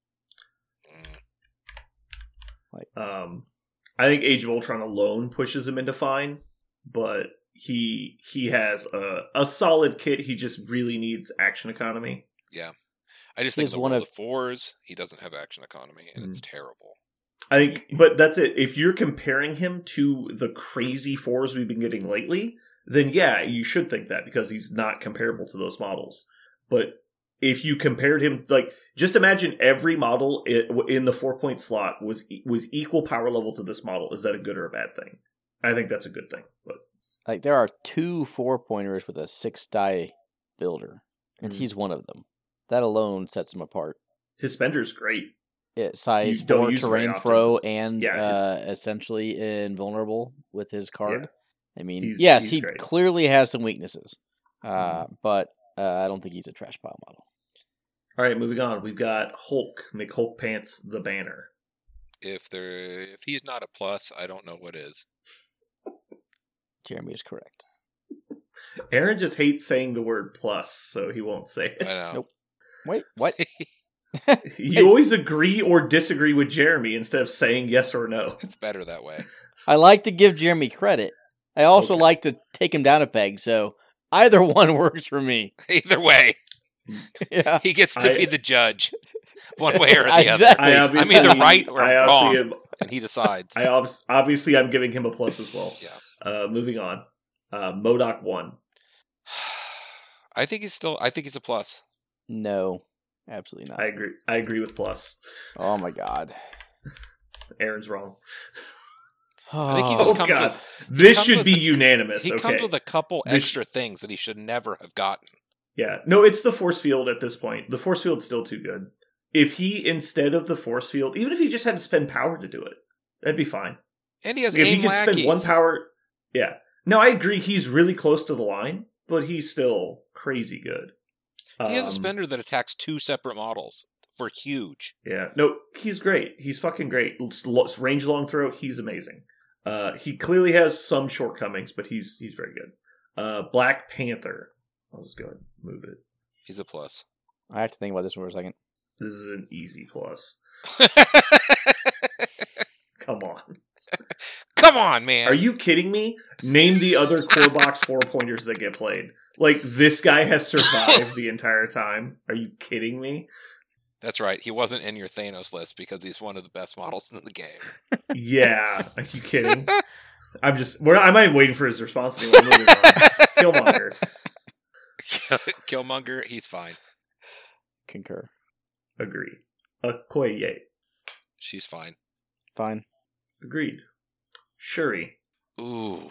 Mm. Um, I think Age of Ultron alone pushes him into fine, but he he has a, a solid kit. He just really needs action economy. I just think He's in the one world of- of fours, he doesn't have action economy, and it's Mm. terrible. I think, but that's it. If you're comparing him to the crazy fours we've been getting lately, then yeah, you should think that because he's not comparable to those models. But if you compared him, like, just imagine every model in the four point slot was was equal power level to this model. Is that a good or a bad thing? I think that's a good thing. But like, there are two four pointers with a six die builder, and Mm. he's one of them. That alone sets him apart. his spender's great. It size You don't four use it very terrain often. throw and Yeah. uh, essentially invulnerable with his card. Yeah. I mean, He's- yes, he's he great. clearly has some weaknesses, uh, but uh, I don't think he's a trash pile model. All right, moving on. We've got Hulk, McHulk Pants, the banner. If there, if he's not a plus, I don't know what is. Jeremy is correct. Aaron just hates saying the word plus, so he won't say I it. know. Nope. Wait, what? You always agree or disagree with Jeremy instead of saying yes or no. It's better that way. I like to give Jeremy credit. I also Okay. like to take him down a peg, so either one works for me. Either way, Yeah. he gets to I- be the judge, one way or the other, Exactly. I I'm obviously, either right or I obviously wrong. am- and he decides. I ob- obviously I'm giving him a plus as well. Yeah. Uh, moving on. Uh, Modoc one. I think he's still. I think he's a plus. No, absolutely not. I agree. I agree with plus. Oh my god. Aaron's wrong. I think he Oh just comes god, with- this comes should with be the- unanimous. He okay. comes with a couple This- extra things that he should never have gotten. Yeah, no, it's the force field at this point. The force field's still too good. If he, instead of the force field, even if he just had to spend power to do it, that'd be fine. And he has If he aim could spend lackeys. one power, yeah. No, I agree. He's really close to the line, but he's still crazy good. He has a Um, spender that attacks two separate models for huge. Yeah, no, he's great. He's fucking great. S- lo- Range long throw, he's amazing. Uh, he clearly has some shortcomings, but he's he's very good. Uh, Black Panther. I'll just go ahead and move it. He's a plus. I have to think about this for a second. This is an easy plus. Come on. Come on, man. Are you kidding me? Name the other core box four pointers that get played. Like, this guy has survived the entire time. Are you kidding me? That's right. He wasn't in your Thanos list because he's one of the best models in the game. Yeah. Are you kidding? I'm just, we're, I'm not even waiting for his response anymore. Moving on. Killmonger. Killmonger, he's fine. Concur. Agreed. Okoye. She's fine. Fine. Agreed. Shuri. Ooh.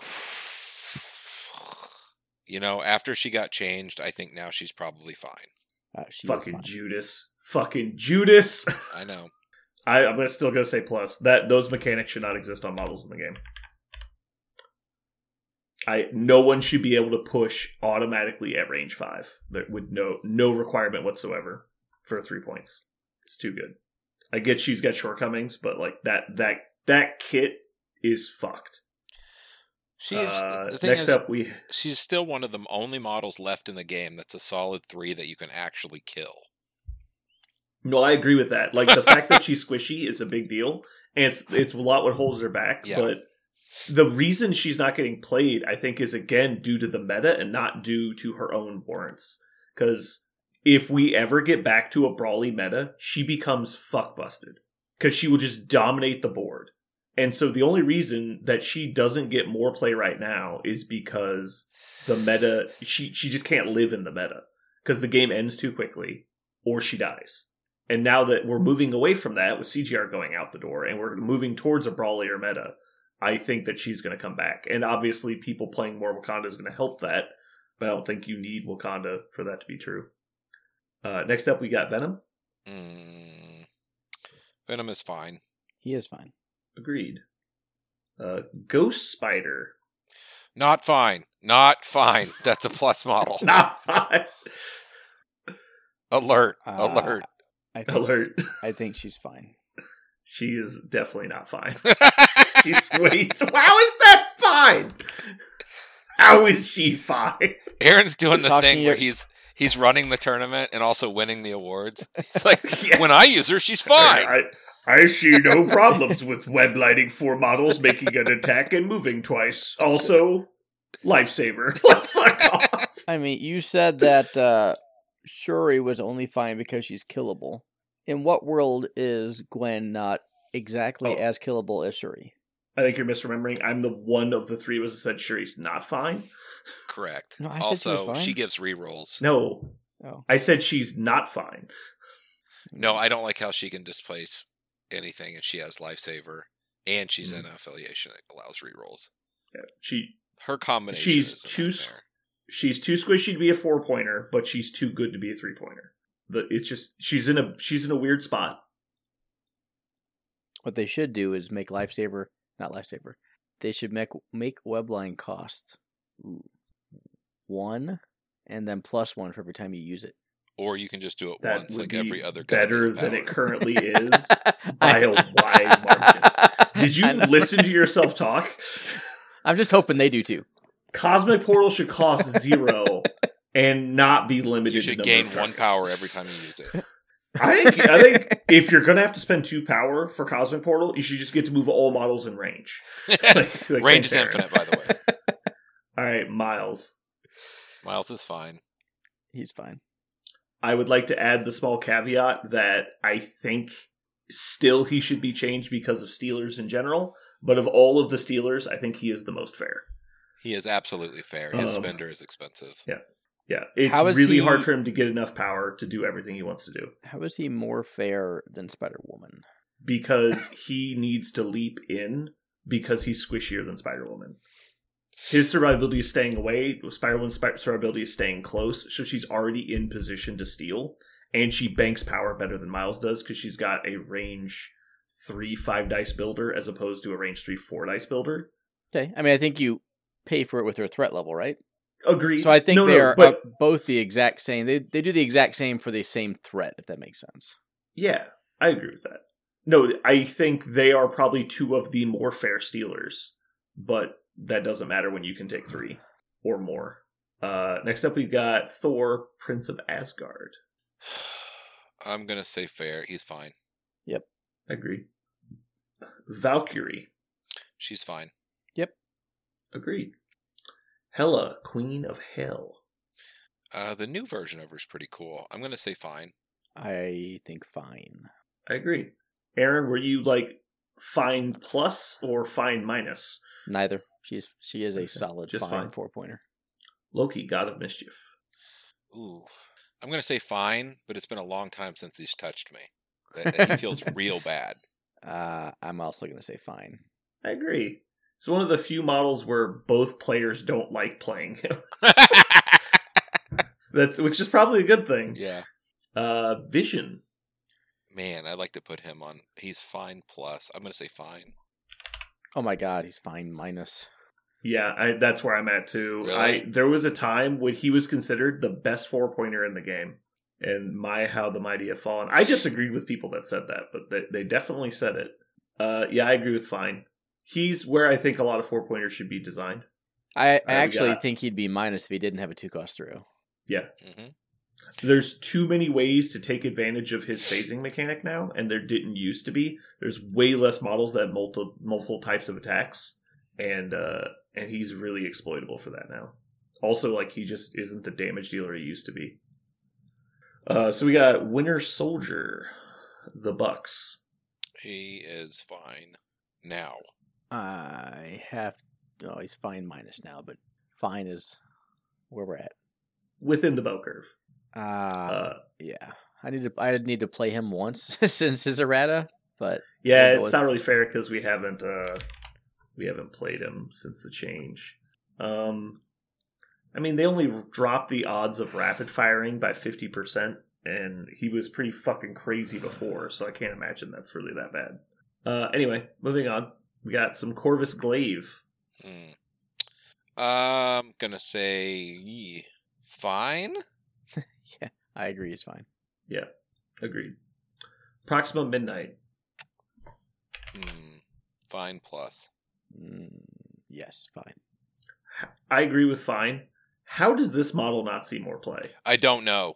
You know, after she got changed, I think now she's probably fine. Uh, she is Fucking fine. Judas. Fucking Judas. I know. I, I'm gonna still gonna say plus. That those mechanics should not exist on models in the game. I no one should be able to push automatically at range five. There with no no requirement whatsoever for three points. It's too good. I get she's got shortcomings, but like that that that kit is fucked. She's Uh, the thing next is, up, we she's still one of the only models left in the game that's a solid three that you can actually kill. no, I agree with that. Like the fact that she's squishy is a big deal, and it's it's a lot what holds her back. Yeah. But the reason she's not getting played, I think, is again due to the meta and not due to her own warrants. Because if we ever get back to a brawly meta, she becomes fuck busted because she will just dominate the board. And so the only reason that she doesn't get more play right now is because the meta, she, she just can't live in the meta because the game ends too quickly or she dies. And now that we're moving away from that with C G R going out the door and we're moving towards a brawlier meta, I think that she's going to come back. And obviously people playing more Wakanda is going to help that, but I don't think you need Wakanda for that to be true. Uh, next up, we got Venom. Mm. Venom is fine. He is fine. Agreed. Uh, Ghost Spider. Not fine. Not fine. That's a plus model. Not fine. Alert. Uh, Alert. I think, Alert. I think she's fine. She is definitely not fine. She's way too... How is that fine? How is she fine? Aaron's doing the Talking thing where your- he's he's running the tournament and also winning the awards. It's like, Yeah. when I use her, she's fine. I, I see no problems with web lighting four models making an attack and moving twice. Also, lifesaver. Fuck off. I mean, you said that uh, Shuri was only fine because she's killable. In what world is Gwen not exactly Oh. as killable as Shuri? I think you're misremembering. I'm the one of the three of us that said Shuri's not fine. Correct. No, I said she was also, fine. she gives rerolls. No. Oh. I said she's not fine. No, I don't like how she can displace anything, and she has Lifesaver, and she's Mhm. in an affiliation that allows rerolls. Yeah, she Her combination she's is a too s- nightmare. she's too squishy to be a four pointer, but she's too good to be a three pointer. The it's just she's in a she's in a weird spot. What they should do is make Lifesaver, not Lifesaver. They should make make Webline cost ooh, one, and then plus one for every time you use it. Or you can just do it That once, would like be every other better goddamn than it power. currently is by a wide margin. Did you I know. listen to yourself talk? I'm just hoping they do too. Cosmic Portal should cost zero and not be limited. You to should number gain of one targets. power every time you use it. I think I think if you're gonna have to spend two power for Cosmic Portal, you should just get to move all models in range. Like- like Range is Pantera. infinite, by the way. All right, Miles. Miles is fine. He's fine. I would like to add the small caveat that I think still he should be changed because of Steelers in general. But of all of the Steelers, I think he is the most fair. He is absolutely fair. His Um, spender is expensive. Yeah, it's How is really he- hard for him to get enough power to do everything he wants to do How is he more fair than Spider Woman? because he needs to leap in because he's squishier than Spider Woman. His survivability is staying away. Spider Woman's spi- survivability is staying close, so she's already in position to steal, and she banks power better than Miles does because she's got a range three five dice builder as opposed to a range three four dice builder. Okay, I mean, I think you pay for it with her threat level, right? Agreed. So I think no, they no, are but uh, both the exact same. They they do the exact same for the same threat, if that makes sense. yeah, I agree with that. No, I think they are probably two of the more fair Steelers, but that doesn't matter when you can take three or more. Uh, next up, we've got Thor, Prince of Asgard. I'm going to say fair. He's fine. Agreed. Valkyrie. She's fine. Agreed. Hela, Queen of Hell. Uh, the new version of her is pretty cool. I'm going to say fine. I think fine. I agree. Aaron, were you like fine plus or fine minus? Neither. She's she is a Okay, solid just fine fine. four pointer. Loki, God of Mischief. Ooh. I'm going to say fine, but it's been a long time since he's touched me. That, that he feels real bad. Uh, I'm also going to say fine. I agree. It's one of the few models where both players don't like playing him. That's which is probably a good thing. Yeah. Uh, Vision. Man, I'd like to put him on. He's fine plus. I'm going to say fine. Oh my god, he's fine minus. Yeah, I, that's where I'm at too. Really? I there was a time when he was considered the best four pointer in the game, and my how the mighty have fallen. I disagreed with people that said that, but they, they definitely said it. Uh, yeah, I agree with fine. He's where I think a lot of four pointers should be designed. I, I we actually got- think he'd be minus if he didn't have a two cost through. Yeah, hmm there's too many ways to take advantage of his phasing mechanic now, and there didn't used to be. There's way less models that have multiple multiple types of attacks, and uh, and he's really exploitable for that now. Also, like he just isn't the damage dealer he used to be. Uh, so we got Winter Soldier, the Bucks. He is fine now. I have. Oh, he's fine minus now, but fine is where we're at. Within the bell curve. Uh, Uh, yeah. I need to. I need to play him once since his errata, but yeah, We'll go it's with- not really fair because we haven't uh, we haven't played him since the change. Um, I mean, they only dropped the odds of rapid firing by fifty percent, and he was pretty fucking crazy before, so I can't imagine that's really that bad. Uh, anyway, moving on. We got some Corvus Glaive. Hmm. I'm going to say fine. yeah, I agree. He's fine. Yeah, agreed. Proxima Midnight. Hmm. Fine plus. Mm, yes, fine. I agree with fine. How does this model not see more play? I don't know.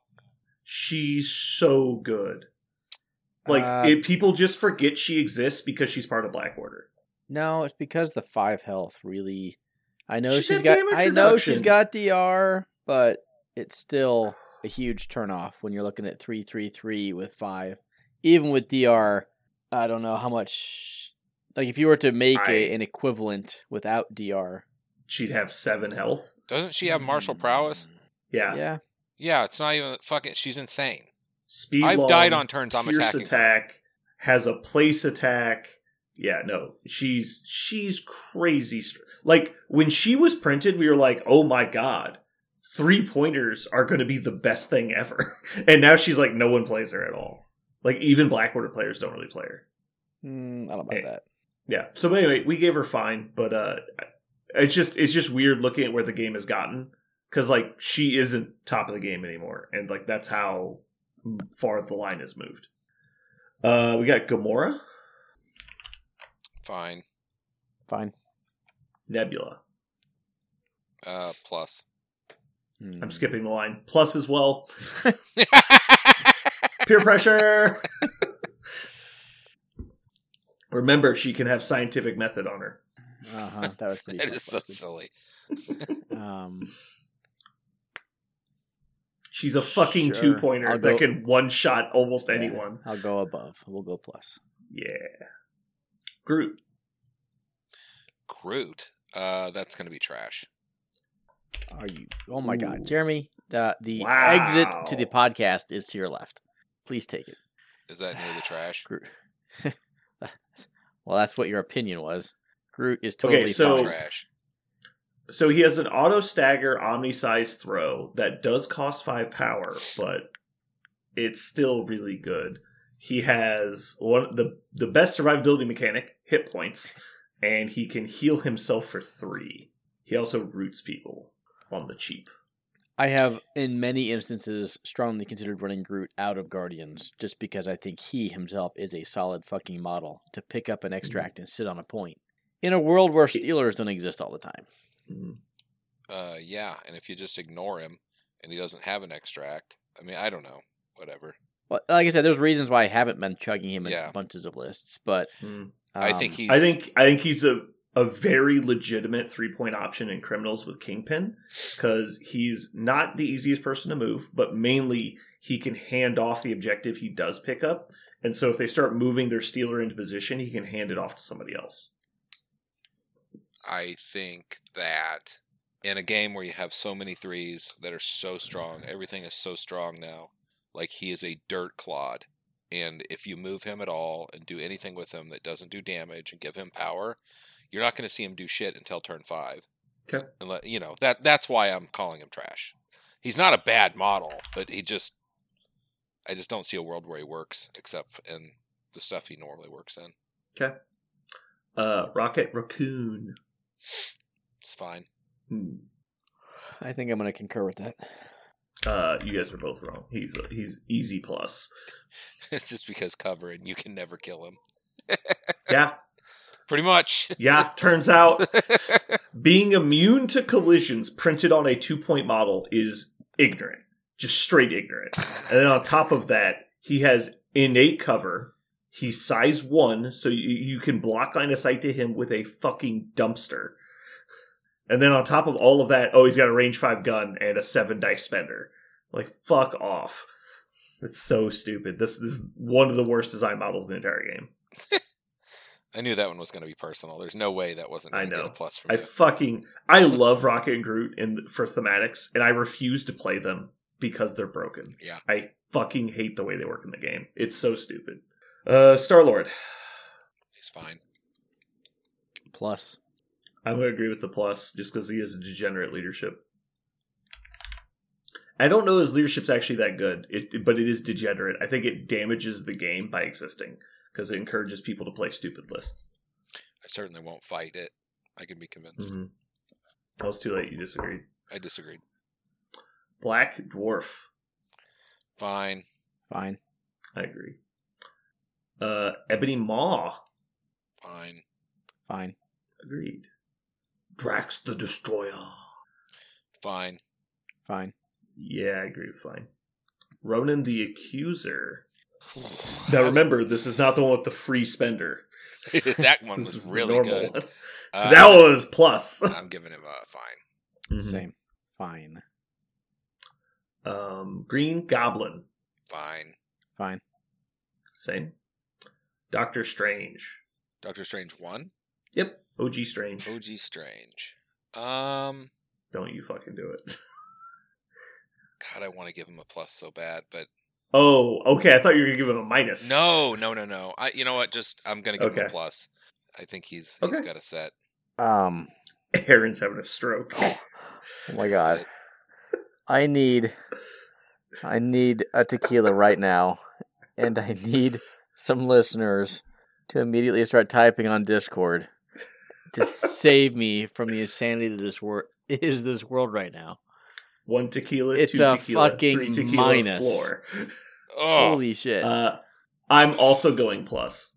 She's so good. Like, Uh, it, people just forget she exists because she's part of Black Order. No, it's because the five health really. I know She's she's got got. damage I know she's reduction. got D R, but it's still a huge turnoff when you're looking at three three three with five. Even with D R, I don't know how much. Like if you were to make I- a, an equivalent without D R, She'd have seven health. Doesn't she have martial prowess? Yeah. yeah, Yeah, it's not even fucking. She's insane. Speed I've long, died on turns I'm Pierce attacking her. attack, has a place attack. Yeah, no, she's she's crazy. str- Like when she was printed, we were like, oh my god, three pointers are going to be the best thing ever. And now she's like, no one plays her at all. Like even Blackwater players don't really play her. Mm, I don't know about Hey. that. Yeah. So anyway, we gave her fine, but uh, it's just it's just weird looking at where the game has gotten because like she isn't top of the game anymore, and like that's how far the line has moved. Uh, we got Gamora, Fine. Fine. Nebula. Uh, plus. Hmm. I'm skipping the line. Plus as well. Peer pressure. Remember, she can have scientific method on her. Uh-huh. That was pretty That is so far-fetched. silly. Um, She's a fucking Sure. two pointer I'll that go- can one shot almost yeah, anyone. I'll go above. We'll go plus. Yeah. Groot. Groot. Uh, that's gonna be trash. Are you? Oh my Ooh. God, Jeremy! The the Wow. exit to the podcast is to your left. Please take it. Is that near the trash? Groot. Well, that's what your opinion was. Groot is totally Okay, so- fine. Trash. So he has an auto stagger omni-size throw that does cost five power, but it's still really good. He has one the the best survivability mechanic, hit points, and he can heal himself for three. He also roots people on the cheap. I have, in many instances, strongly considered running Groot out of Guardians just because I think he himself is a solid fucking model to pick up an extract and sit on a point. In a world where Steelers don't exist all the time. Mhm. Uh, yeah, and if you just ignore him and he doesn't have an extract, I mean, I don't know. Whatever. Well, like I said, there's reasons why I haven't been chugging him in Yeah. bunches of lists, but Mm. I think um, he's. I think I think he's a a very legitimate three point option in criminals with Kingpin because he's not the easiest person to move, but mainly he can hand off the objective he does pick up, and so if they start moving their stealer into position, he can hand it off to somebody else. I think that in a game where you have so many threes that are so strong, everything is so strong now. Like he is a dirt clod, and if you move him at all and do anything with him that doesn't do damage and give him power, you're not going to see him do shit until turn five. Okay. And let, you know that that's why I'm calling him trash. He's not a bad model, but he just I just don't see a world where he works except in the stuff he normally works in. Okay. Uh, Rocket Raccoon. It's fine. Hmm. I think I'm going to concur with that. Uh, you guys are both wrong. He's he's easy plus. It's just because cover and you can never kill him. Yeah, Pretty much. yeah. Turns out being immune to collisions printed on a two point model is ignorant, just straight ignorant. And then on top of that, he has innate cover. He's size one, so you, you can block line of sight to him with a fucking dumpster. And then on top of all of that, oh, he's got a range five gun and a seven dice spender. Like, fuck off. It's so stupid. This, this is one of the worst design models in the entire game. I knew that one was going to be personal. There's no way that wasn't I going to get know. a plus from I you. fucking I love Rocket and Groot in for thematics, and I refuse to play them because they're broken. Yeah. I fucking hate the way they work in the game. It's so stupid. Uh, Star Lord. He's fine. Plus. I'm gonna agree with the plus just because he has a degenerate leadership. I don't know his leadership's actually that good, it, but it is degenerate. I think it damages the game by existing because it encourages people to play stupid lists. I certainly won't fight it. I can be convinced. Mm-hmm. That was too late. You disagreed. I disagreed. Black Dwarf. Fine. Fine. I agree. Uh, Ebony Maw. Fine. Fine. Agreed. Drax the Destroyer. Fine. Fine. Yeah, I agree with fine. Ronan the Accuser. Now remember, this is not the one with the free spender. That one This was is the really normal good. one. Uh, That one was plus. I'm giving him a fine. Mhm. Same. Fine. Um, Green Goblin. Fine. Fine. Same. Doctor Strange. Doctor Strange one. Yep. O G Strange. O G Strange. Um, Don't you fucking do it. God, I want to give him a plus so bad, but Oh, okay. I thought you were gonna give him a minus. no, no, no, no. I, you know what? Just I'm gonna give him a Okay. plus. I think he's he's Okay. got a set. Um. Aaron's having a stroke. Oh my god. I need. I need a tequila right now, and I need some listeners to immediately start typing on Discord to save me from the insanity that this wor- is this world right now. One tequila, It's two a tequila, fucking three tequila, minus. floor. Oh. Holy shit! Uh, I'm also going plus.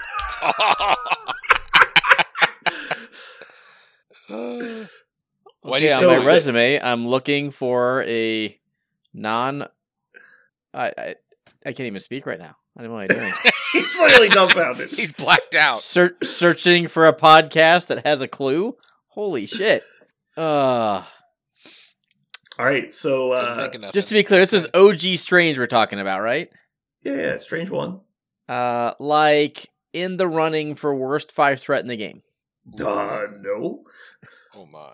Why Okay, do you on say my so- minus? resume, I'm looking for a non. I, I I can't even speak right now. I don't know what I'm doing. He's literally dumbfounded. He's blacked out. Ser- searching for a podcast that has a clue. Holy shit! Uh, All right, so Couldn't uh, think of nothing. just to be clear, this is O G Strange we're talking about, right? yeah, yeah, strange one. Uh, like in the running for worst five threat in the game. Uh, no. Oh my.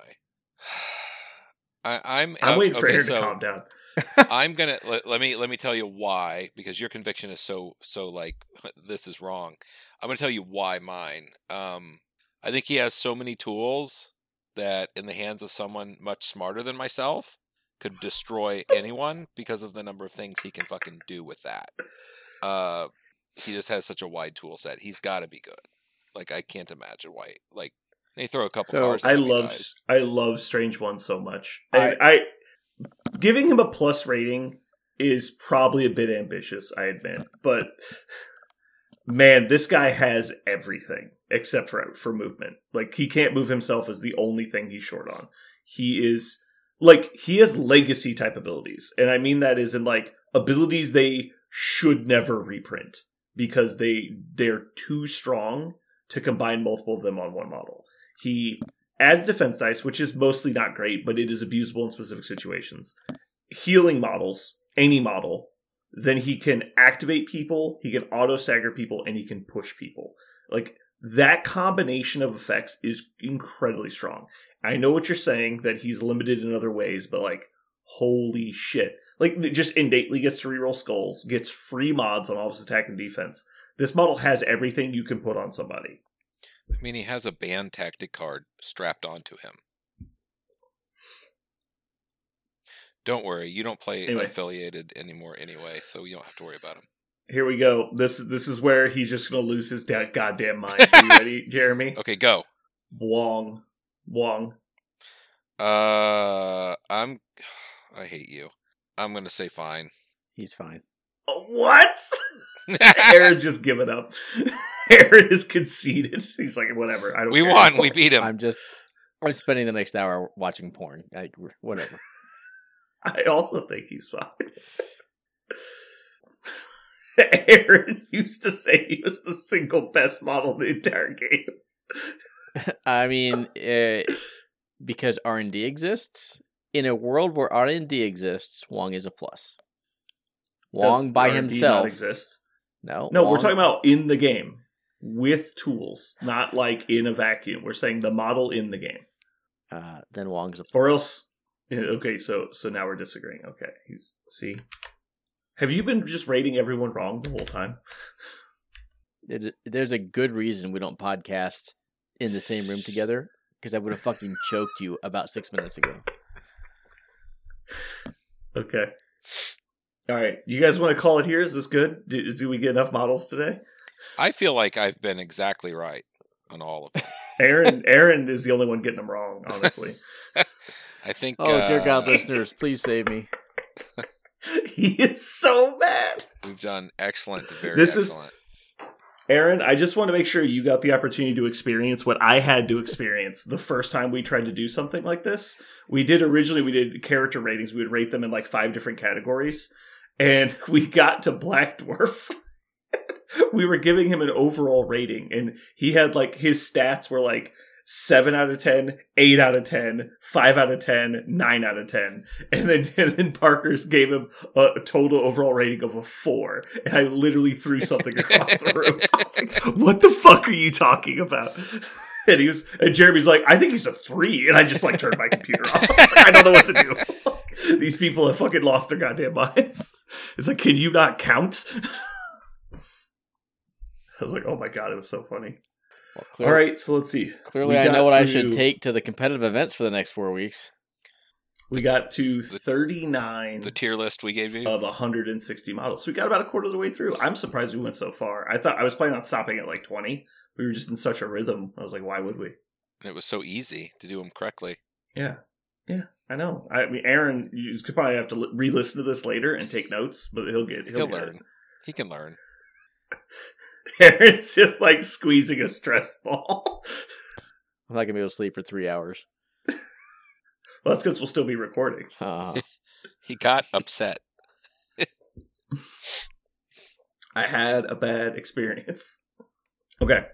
I, I'm I'm uh, waiting for okay, Aaron so to calm down. I'm gonna let, let me let me tell you why, because your conviction is so so like this is wrong. I'm gonna tell you why mine. Um, I think he has so many tools that in the hands of someone much smarter than myself could destroy anyone because of the number of things he can fucking do with that. Uh, he just has such a wide tool set. He's got to be good. Like I can't imagine why. Like they throw a couple So, cars. I at him, he love dies. I love Strange One so much. I- And I giving him a plus rating is probably a bit ambitious, I admit, but man, this guy has everything except for for movement. Like he can't move himself is the only thing he's short on. He is like he has legacy type abilities, and I mean that is in like abilities they should never reprint because they they're too strong to combine multiple of them on one model. He adds defense dice, which is mostly not great, but it is abusable in specific situations. Healing models, any model. Then he can activate people, he can auto stagger people, and he can push people. Like, that combination of effects is incredibly strong. I know what you're saying, that he's limited in other ways, but like, holy shit. Like, just innately gets to reroll skulls, gets free mods on all of his attack and defense. This model has everything you can put on somebody. I mean, he has a band tactic card strapped onto him. Don't worry, you don't play Anyway. affiliated anymore anyway, so you don't have to worry about him. Here we go. This this is where he's just going to lose his da- goddamn mind. Are you ready, Jeremy? Okay, go. Wong. Wong. Uh, I'm. I hate you. I'm gonna say fine. He's fine. Oh, what? Aaron's just given up. Aaron is conceded. He's like, whatever. I don't we care won. anymore. We beat him. I'm just. I'm spending the next hour watching porn. Like whatever. I also think he's fine. Aaron used to say he was the single best model in the entire game. I mean, uh, because R and D exists in a world where R and D exists, Wong is a plus. Wong Does by R and D himself. not exist? No, No, Wong, we're talking about in the game with tools, not like in a vacuum. We're saying the model in the game, Uh, then Wong's a plus. or else. yeah, Okay, so so now we're disagreeing. Okay, he's see. Have you been just rating everyone wrong the whole time? It, there's a good reason we don't podcast in the same room together because I would have fucking choked you about six minutes ago. Okay. All right. You guys want to call it here? Is this good? Do, do we get enough models today? I feel like I've been exactly right on all of them. Aaron Aaron is the only one getting them wrong, honestly. I think. Oh, dear God, uh, listeners, please save me. He is so mad. We've done excellent to very This is- excellent. Aaron, I just want to make sure you got the opportunity to experience what I had to experience the first time we tried to do something like this. We did originally, we did character ratings. We would rate them in like five different categories. And we got to Black Dwarf. We were giving him an overall rating. And he had like, his stats were like seven out of ten, eight out of ten, five out of ten, nine out of ten. And then, and then Parker's gave him a total overall rating of a four. And I literally threw something across the room. I was like, what the fuck are you talking about? And he was, and Jeremy's like, I think he's a three. And I just like turned my computer off. I was like, I don't know what to do. These people have fucking lost their goddamn minds. It's like, can you not count? I was like, oh my god, it was so funny. Well, clear, All right, so let's see. Clearly, We I got know what I through- should take to the competitive events for the next four weeks. We got to The- thirty-nine The tier list we gave you. of one hundred sixty models. So we got about a quarter of the way through. I'm surprised we went so far. I thought I was planning on stopping at like twenty. We were just in such a rhythm. I was like, why would we? And it was so easy to do them correctly. Yeah. Yeah, I know. I mean, Aaron, you could probably have to li- re-listen to this later and take notes, but he'll get he'll, He'll get learn. He can learn. it. Aaron's just like squeezing a stress ball. I'm not going to be able to sleep for three hours. Well, that's because we'll still be recording. Uh, He got upset. I had a bad experience. Okay.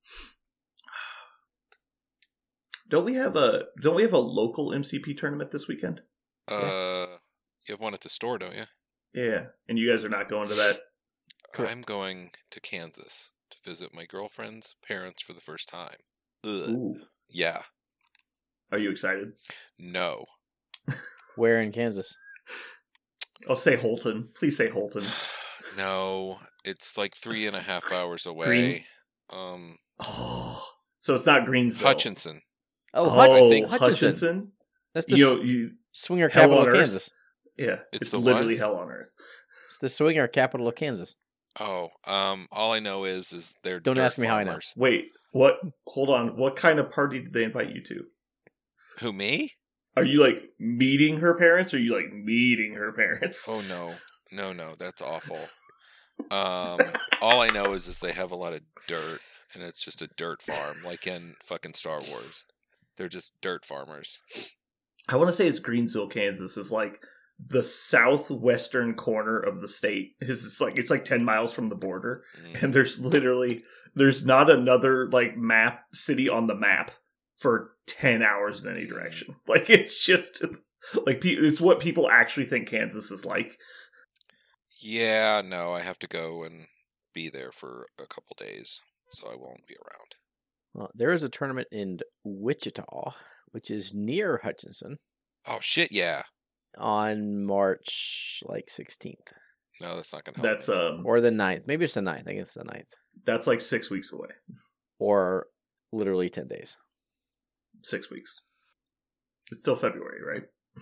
Don't we have a don't we have a local M C P tournament this weekend? Uh, you have one at the store, don't you? Yeah, and you guys are not going to that. Correct. I'm going to Kansas to visit my girlfriend's parents for the first time. Ugh. Ooh. Yeah. Are you excited? No. where in Kansas? Oh, say Holton. Please say Holton. No. It's like three and a half hours away. Green? Um, Oh, so it's not Greensville. Hutchinson. Oh, Oh, Hut- I think Hutchinson. Hutchinson. That's the You, s- know, you swinger hell capital on of earth. Kansas. yeah, It's it's, the literally what? hell on earth. It's the swinger capital of Kansas. Oh, um, all I know is is they're Don't dirt ask me how I know. farmers. Wait, what? Hold on. What kind of party did they invite you to? Who, me? Are you like meeting her parents, or are you like meeting her parents? Oh no, no, no, that's awful. Um, all I know is is they have a lot of dirt, and it's just a dirt farm, like in fucking Star Wars. They're just dirt farmers. I want to say it's Greensville, Kansas. Is like the southwestern corner of the state. It's just like it's like ten miles from the border, Mm. and there's literally there's not another like map city on the map for ten hours in any direction. Like it's just like pe- it's what people actually think Kansas is like. Yeah, no, I have to go and be there for a couple days, so I won't be around. Well, there is a tournament in Wichita, which is near Hutchinson, Oh shit, yeah. on March like sixteenth No, that's not gonna help. That's um or the ninth. Maybe it's the ninth. I think it's the ninth. that's like six weeks away. Or literally ten days. Six weeks. It's still February, right?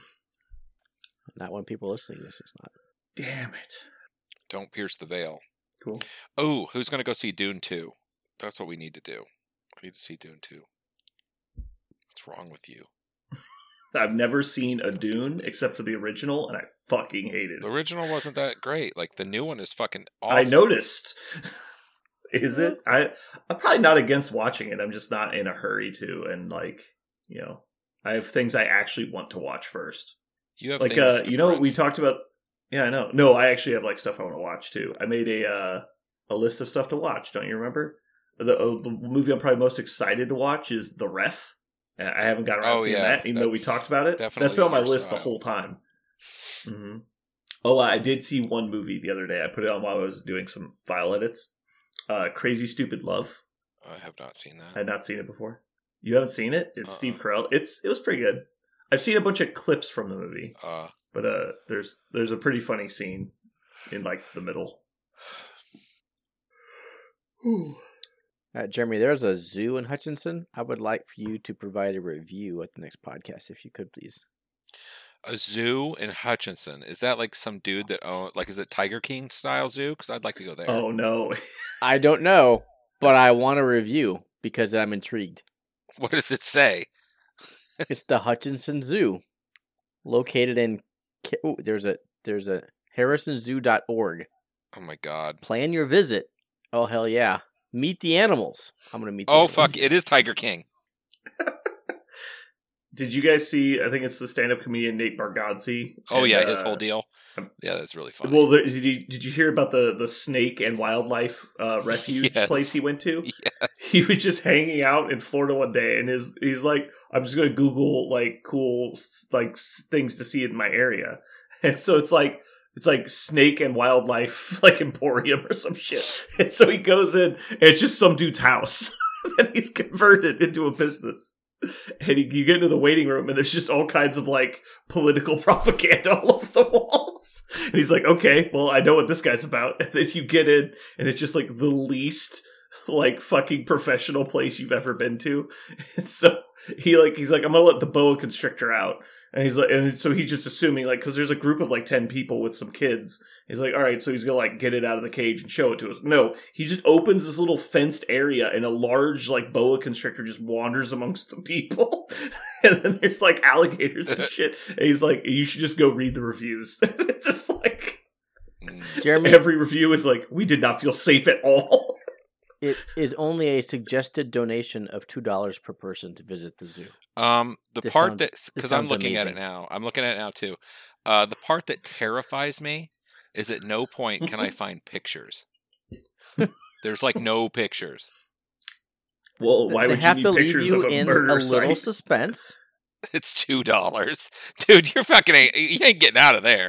Not when people are listening to this. It's not. Damn it. Don't pierce the veil. Cool. Oh, who's gonna go see Dune two? That's what we need to do. I need to see Dune two. What's wrong with you? I've never seen a Dune except for the original, and I fucking hate it. The original wasn't that great. Like the new one is fucking awesome. I noticed. Is it? I I'm probably not against watching it. I'm just not in a hurry to, and like you know, I have things I actually want to watch first. You have Like things uh, to you know, what we print. talked about. Yeah, I know. No, I actually have like stuff I want to watch too. I made a uh, a list of stuff to watch. Don't you remember? The uh, the movie I'm probably most excited to watch is The Ref. Uh, I haven't got around Oh, to seeing yeah, that, even though we that's talked about it. That's definitely been on my your list the style. whole time. hmm Oh, I did see one movie the other day. I put it on while I was doing some file edits. Uh, Crazy Stupid Love. I have not seen I that. had not seen it before. You haven't seen it? It's Uh-uh. Steve Carell. It's it was pretty good. I've seen a bunch of clips from the movie, Uh, but uh, there's there's a pretty funny scene in like the middle. Whew. Uh, Jeremy, there's a zoo in Hutchinson. I would like for you to provide a review at the next podcast, if you could, please. a zoo in Hutchinson. Is that like some dude that own? Like, is it Tiger King style zoo? Because I'd like to go there. Oh no! I don't know, but I want a review because I'm intrigued. What does it say? It's the Hutchinson Zoo, located in. Ca- Ooh, there's a there's a harrison zoo dot org. Oh my god. Plan your visit. Oh hell yeah! Meet the animals. I'm gonna meet. The Oh animals. fuck! It is Tiger King. Did you guys see? I think it's the stand-up comedian Nate Bargatze. Oh and, yeah, his uh, whole deal. um, Yeah, that's really funny. Well, the, did you did you hear about the the snake and wildlife uh, refuge Yes. place he went to? Yes. He was just hanging out in Florida one day, and his he's like, "I'm just gonna Google like cool s- like s- things to see in my area," and so it's like it's like snake and wildlife like emporium or some shit. And so he goes in, and it's just some dude's house that he's converted into a business. And he, you get into the waiting room, and there's just all kinds of, like, political propaganda all over the walls. And he's like, okay, well, I know what this guy's about. And then you get in, and it's just, like, the least, like, fucking professional place you've ever been to. And so he, like, he's like, I'm gonna let the boa constrictor out. And he's like, and so he's just assuming, like, because there's a group of, like, ten people with some kids. He's like, all right, so he's gonna, like, get it out of the cage and show it to us. No, he just opens this little fenced area, and a large, like, boa constrictor just wanders amongst the people. And then there's, like, alligators and shit. And he's like, you should just go read the reviews. It's just like, Jeremy, every review is like, we did not feel safe at all. it is only a suggested donation of two dollars per person to visit the zoo. Um, the This part sounds- that this because I'm sounds looking at it amazing. now, I'm looking at it now too. Uh, the part that terrifies me is at no point can I find pictures. There's like no pictures. Well, why they would have you to need leave pictures you of a in murder a little site? suspense. It's two dollars, dude. You're fucking ain't, you ain't getting out of there.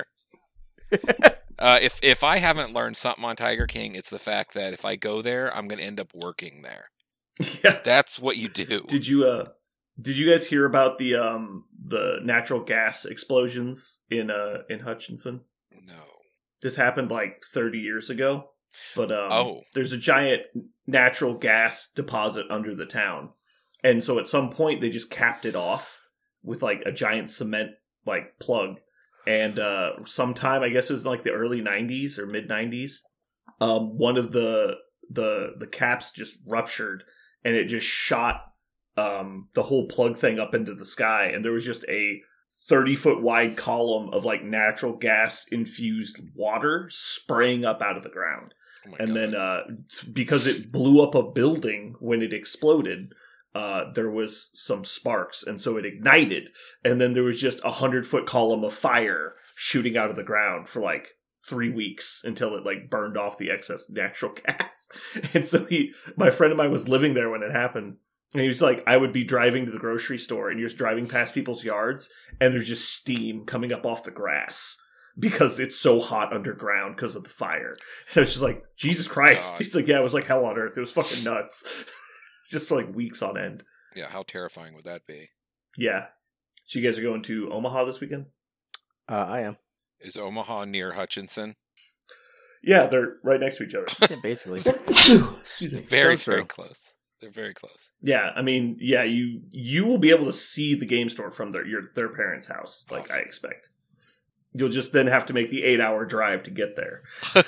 Uh, if if I haven't learned something on Tiger King, it's the fact that if I go there, I'm going to end up working there. Yeah. That's what you do. Did you uh did you guys hear about the um the natural gas explosions in uh in Hutchinson? No. This happened like thirty years ago. But um Oh. there's a giant natural gas deposit under the town. And so at some point they just capped it off with like a giant cement like plug. And uh sometime I guess it was like the early nineties or mid nineties, um one of the the the caps just ruptured and it just shot um, the whole plug thing up into the sky. And there was just a thirty foot wide column of like natural gas infused water spraying up out of the ground. Oh my And God. then uh, because it blew up a building when it exploded, uh, there was some sparks. And so it ignited. And then there was just a hundred foot column of fire shooting out of the ground for like three weeks until it like burned off the excess natural gas. And so he, my friend of mine was living there when it happened. And he was like, I would be driving to the grocery store and you're just driving past people's yards and there's just steam coming up off the grass because it's so hot underground because of the fire. And I was just like, Jesus Christ. God. He's like, yeah, it was like hell on earth. It was fucking nuts. Just for like weeks on end. Yeah, how terrifying would that be? Yeah. So you guys are going to Omaha this weekend? Uh, I am. Is Omaha near Hutchinson? Yeah, they're right next to each other. Yeah, basically. Excuse me. Very, So very true. close. They're very close. Yeah, I mean, yeah, you you will be able to see the game store from their your their parents' house, like Awesome. I expect. You'll just then have to make the eight hour drive to get there.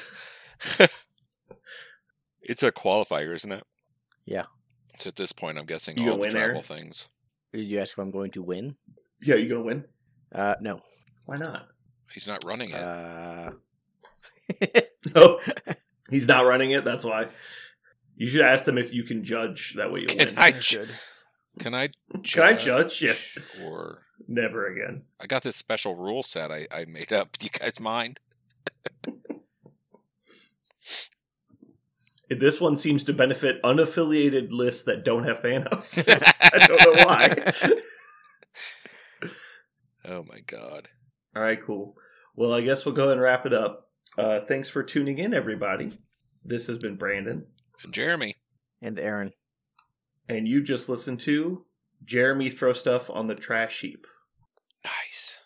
It's a qualifier, isn't it? Yeah. So at this point, I'm guessing You all gonna the win, travel Aaron? things. Did you ask if I'm going to win? Yeah, you gonna win? Uh, no. Why not? He's not running it. Uh, No, he's not running it. That's why. You should ask them if you can judge. That way you Can win. I that's ju- good. Can I Can I judge? Yeah. Or Never again. I got this special rule set I, I made up. Do you guys mind? This one seems to benefit unaffiliated lists that don't have Thanos. I don't know why. Oh my God. All right, cool. Well, I guess we'll go ahead and wrap it up. Uh, thanks for tuning in, everybody. This has been Brandon. And Jeremy. And Aaron. And you just listened to Jeremy throw stuff on the trash heap. Nice.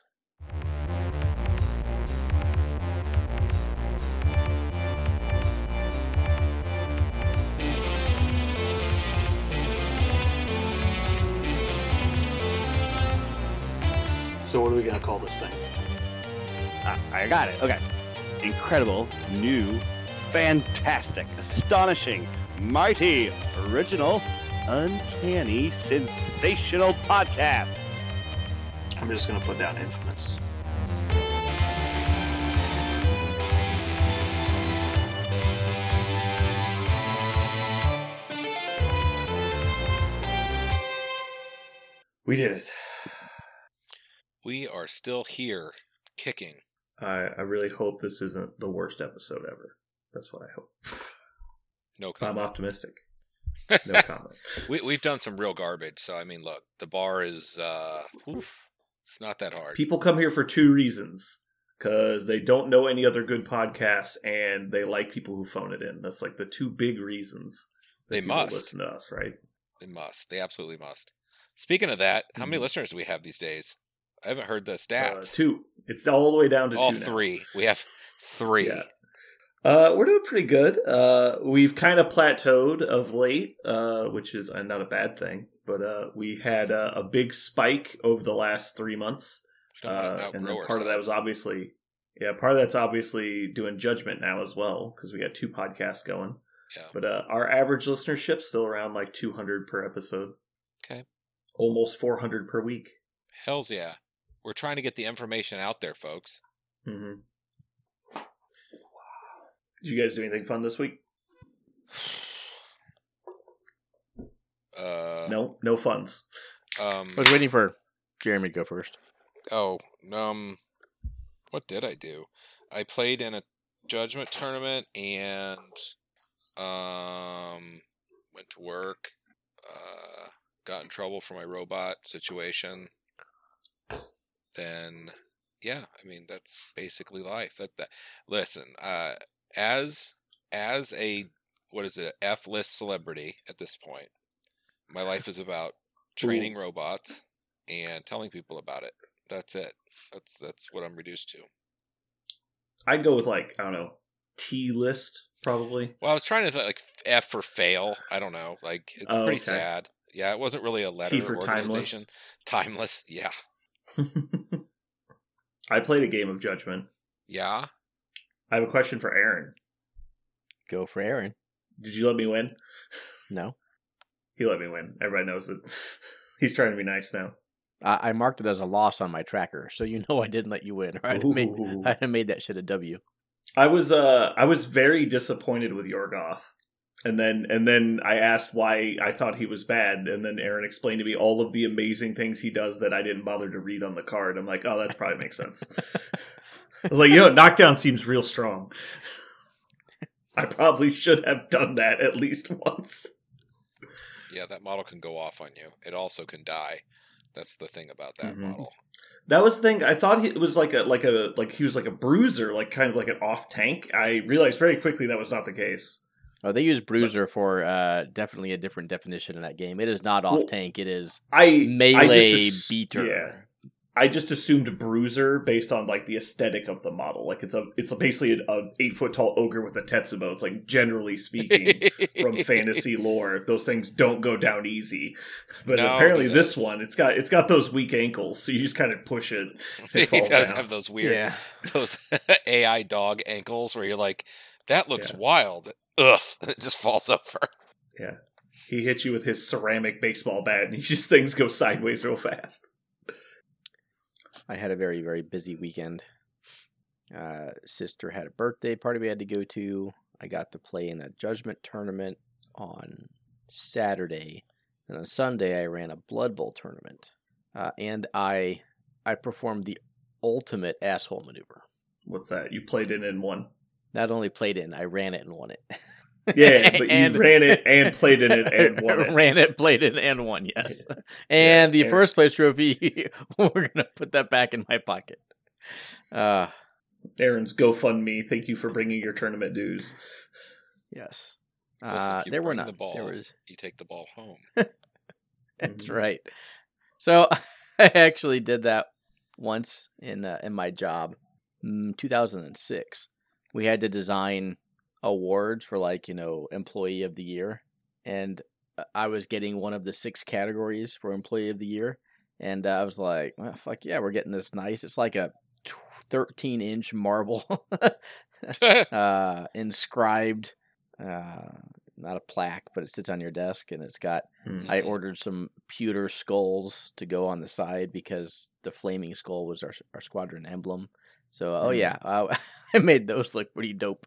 So what are we gonna call this thing? Ah, I got it. Okay. Incredible, new, fantastic, astonishing, mighty, original, uncanny, sensational podcast. I'm just gonna put down infamous. We did it. We are still here, kicking. I, I really hope this isn't the worst episode ever. That's what I hope. No I'm comment. optimistic. No comment. we we've done some real garbage. So I mean, look, the bar is uh, oof, it's not that hard. People come here for two reasons. Because they don't know any other good podcasts and they like people who phone it in. That's like the two big reasons that They people must. listen to us, right? They must. They absolutely must. Speaking of that, how many Mhm. listeners do we have these days? I haven't heard the Uh, stats. two. It's all the way down to All two now. three. We have three. Yeah. Uh, we're doing pretty good. Uh, we've kind of plateaued of late, uh, which is uh, not a bad thing. But uh, we had uh, a big spike over the last three months, We don't wanna uh, and then outgrow part of that was ourselves. obviously, yeah, part of that's obviously doing Judgment now as well because we got two podcasts going. Yeah. But uh, our average listenership's still around like two hundred per episode. Okay. Almost four hundred per week. Hells yeah. We're trying to get the information out there, folks. Mm-hmm. Did you guys do anything fun this week? Uh, No, no funs. Um, I was waiting for Jeremy to go first. oh, um, what did I do? I played in a Judgment tournament and um went to work. Uh, got in trouble for my robot situation. Then, yeah, I mean that's basically life. That that listen, uh, as as a what is it, F list celebrity at this point, my life is about training robots and telling people about it. That's it. That's that's what I'm reduced to. I'd go with like, I don't know, T list probably. Well, I was trying to th- like F for fail. I don't know. Like it's Oh, pretty okay. sad. Yeah, it wasn't really a letter T for organization. Timeless. Yeah. I played a game of Judgment. Yeah. I have a question for Aaron. Go for Aaron. Did you let me win? No. He let me win. Everybody knows it. He's trying to be nice now. I, I marked it as a loss on my tracker, so you know I didn't let you win. Or I'd have made, Ooh. I'd have made that shit a W. I was uh I was very disappointed with Yorgoth. And then and then I asked why I thought he was bad, and then Aaron explained to me all of the amazing things he does that I didn't bother to read on the card. I'm like, oh, that probably makes sense. I was like, you know, knockdown seems real strong. I probably should have done that at least once. Yeah, that model can go off on you. It also can die. That's the thing about that Mhm. model. That was the thing. I thought he, it was like a like a like he was like a bruiser, like kind of like an off tank. I realized very quickly that was not the case. Oh, they use Bruiser for uh, definitely a different definition in that game. It is not off Well, tank. It is I melee I just ass- beater. Yeah, I just assumed bruiser based on like the aesthetic of the model. Like it's a it's basically an a eight foot tall ogre with a Tetsubo. It's like generally speaking from fantasy lore, those things don't go down easy. But No, apparently he this does. one, it's got it's got those weak ankles, so you just kind of push it. He It falls does down. have those weird, Yeah. those A I dog ankles where you're like, that looks Yeah. wild. Ugh, it just falls over. Yeah. He hits you with his ceramic baseball bat, and you just things go sideways real fast. I had a very, very busy weekend. Uh, sister had a birthday party we had to go to. I got to play in a Judgment tournament on Saturday. And on Sunday, I ran a Blood Bowl tournament. Uh, and I I performed the ultimate asshole maneuver. What's that? You played it in one. Not only played in, I ran it and won it. Yeah, but And- you ran it and played in it and won it. Ran it, played it, and won, yes. And the and- first place trophy, we're going to put that back in my pocket. Uh, Aaron's GoFundMe. Thank you for bringing your tournament dues. yes. Plus, Uh, if you there were bring not. the ball, There was. you take the ball home. That's Mhm. right. So I actually did that once in uh, in my job, mm, two thousand six. We had to design awards for like you know employee of the year, and I was getting one of the six categories for employee of the year, and uh, I was like, well, "Fuck yeah, we're getting this nice." It's like a thirteen inch marble, uh, inscribed. Uh, not a plaque, but it sits on your desk, and it's got. Hmm. I ordered some pewter skulls to go on the side because the flaming skull was our our squadron emblem. So, oh Mhm. yeah, uh, I made those look pretty dope.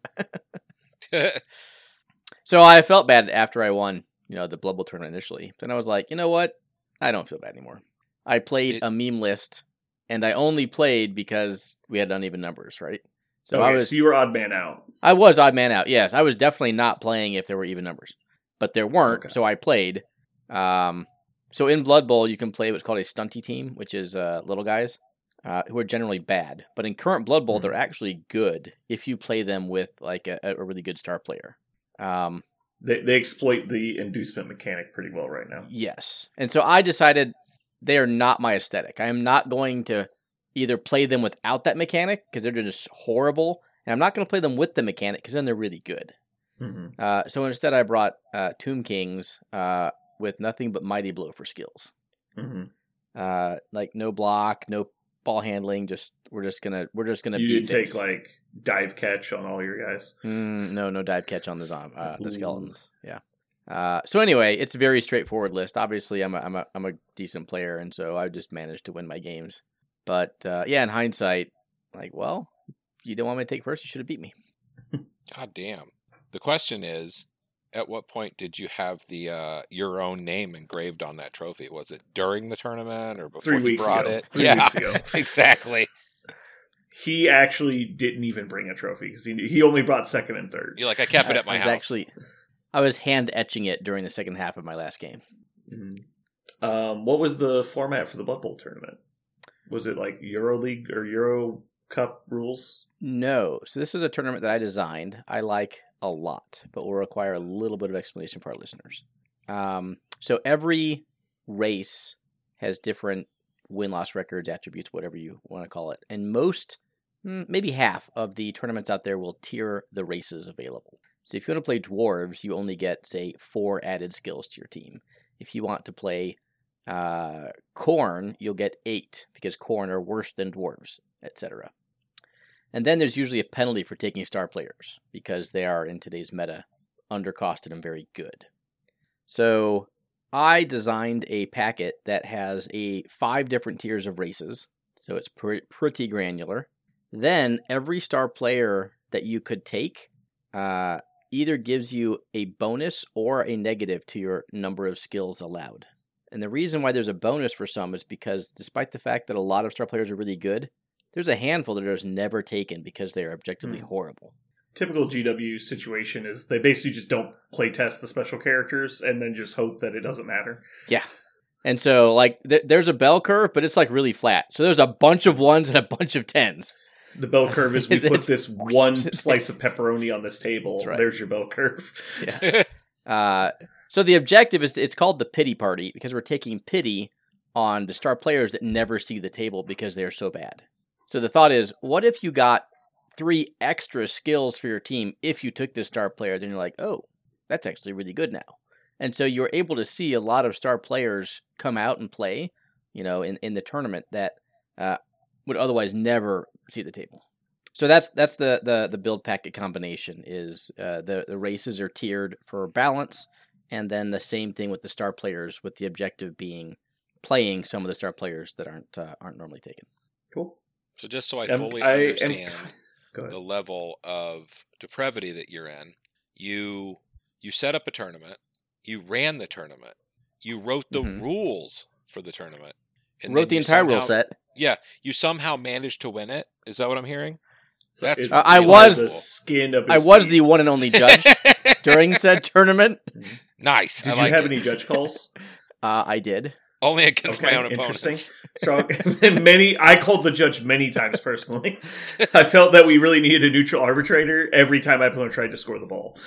So I felt bad after I won, you know, the Blood Bowl tournament initially. Then I was like, you know what? I don't feel bad anymore. I played Did- a meme list, and I only played because we had uneven numbers, right? So Okay, I was so you were odd man out. I was odd man out. Yes, I was definitely not playing if there were even numbers, but there weren't. Okay. So I played. Um, so in Blood Bowl, you can play what's called a stunty team, which is uh, little guys uh, who are generally bad. But in current Blood Bowl, Mhm. they're actually good if you play them with like a, a really good star player. Um, They they exploit the inducement mechanic pretty well right now. yes, and so I decided they are not my aesthetic. I am not going to either play them without that mechanic because they're just horrible, and I'm not going to play them with the mechanic because then they're really good. Mm-hmm. Uh, so instead, I brought uh, Tomb Kings uh, with nothing but Mighty Blow for skills. Mm-hmm. Uh, like no block, no ball handling. Just we're just gonna we're just gonna You beat didn't take things. like dive catch on all your guys. Mm, no, no dive catch on the zom- uh, the Ooh. skeletons. Yeah. Uh, so anyway, it's a very straightforward list. Obviously, I'm a I'm a I'm a decent player, and so I just managed to win my games. But uh, yeah, in hindsight, like, well, if you didn't want me to take first, you should have beat me. God damn. The question is, at what point did you have the uh, your own name engraved on that trophy? Was it during the tournament or before Three you weeks brought ago. it? Three yeah, weeks ago. exactly. He actually didn't even bring a trophy because he he only brought second and third. You're like, I kept it at my I was house. actually, I was hand etching it during the second half of my last game. Mm-hmm. Um, what was the format for the Blood Bowl tournament? Was it like EuroLeague or Euro Cup rules? No, so this is a tournament that I designed. I like a lot, but will require a little bit of explanation for our listeners. Um, so every race has different win-loss records, attributes, whatever you want to call it, and most, maybe half of the tournaments out there will tier the races available. So if you want to play dwarves, you only get, say, four added skills to your team. If you want to play uh, corn, you'll get eight because corn are worse than dwarves, et cetera. And then there's usually a penalty for taking star players because they are, in today's meta, undercosted and very good. So I designed a packet that has a five different tiers of races, so it's pre- pretty granular. Then every star player that you could take uh, either gives you a bonus or a negative to your number of skills allowed. And the reason why there's a bonus for some is because despite the fact that a lot of star players are really good, there's a handful that are just never taken because they are objectively Hmm. horrible. Typical G W situation is they basically just don't play test the special characters and then just hope that it doesn't matter. Yeah. And so, like, th- there's a bell curve, but it's, like, really flat. So there's a bunch of ones and a bunch of tens. The bell curve is we It's- put it's- this one slice of pepperoni on this table. That's right. There's your bell curve. Yeah. Uh, so the objective is, it's called the pity party because we're taking pity on the star players that never see the table because they are so bad. So the thought is, what if you got three extra skills for your team if you took this star player? Then you're like, oh, that's actually really good now. And so you're able to see a lot of star players come out and play, you know, in, in the tournament that uh, would otherwise never see the table. So that's that's the the, the build packet combination is uh, the, the races are tiered for balance, and then the same thing with the star players, with the objective being playing some of the star players that aren't uh, aren't normally taken. Cool. So just so I Um, fully I am- understand Go ahead. the level of depravity that you're in, you you set up a tournament, you ran the tournament, you wrote the Mhm. rules for the tournament, and Wrote then the you entire rule somehow- set. Yeah, you somehow managed to win it. Is that what I'm hearing? So That's it's Uh, I like was- the skin of I his was teeth. the one and only judge during said tournament. Nice. Did I you like have it. any judge calls? Uh, I did. Only against Okay, my own interesting. opponents. Strong. many. I called the judge many times personally. I felt that we really needed a neutral arbitrator every time my opponent tried to score the ball.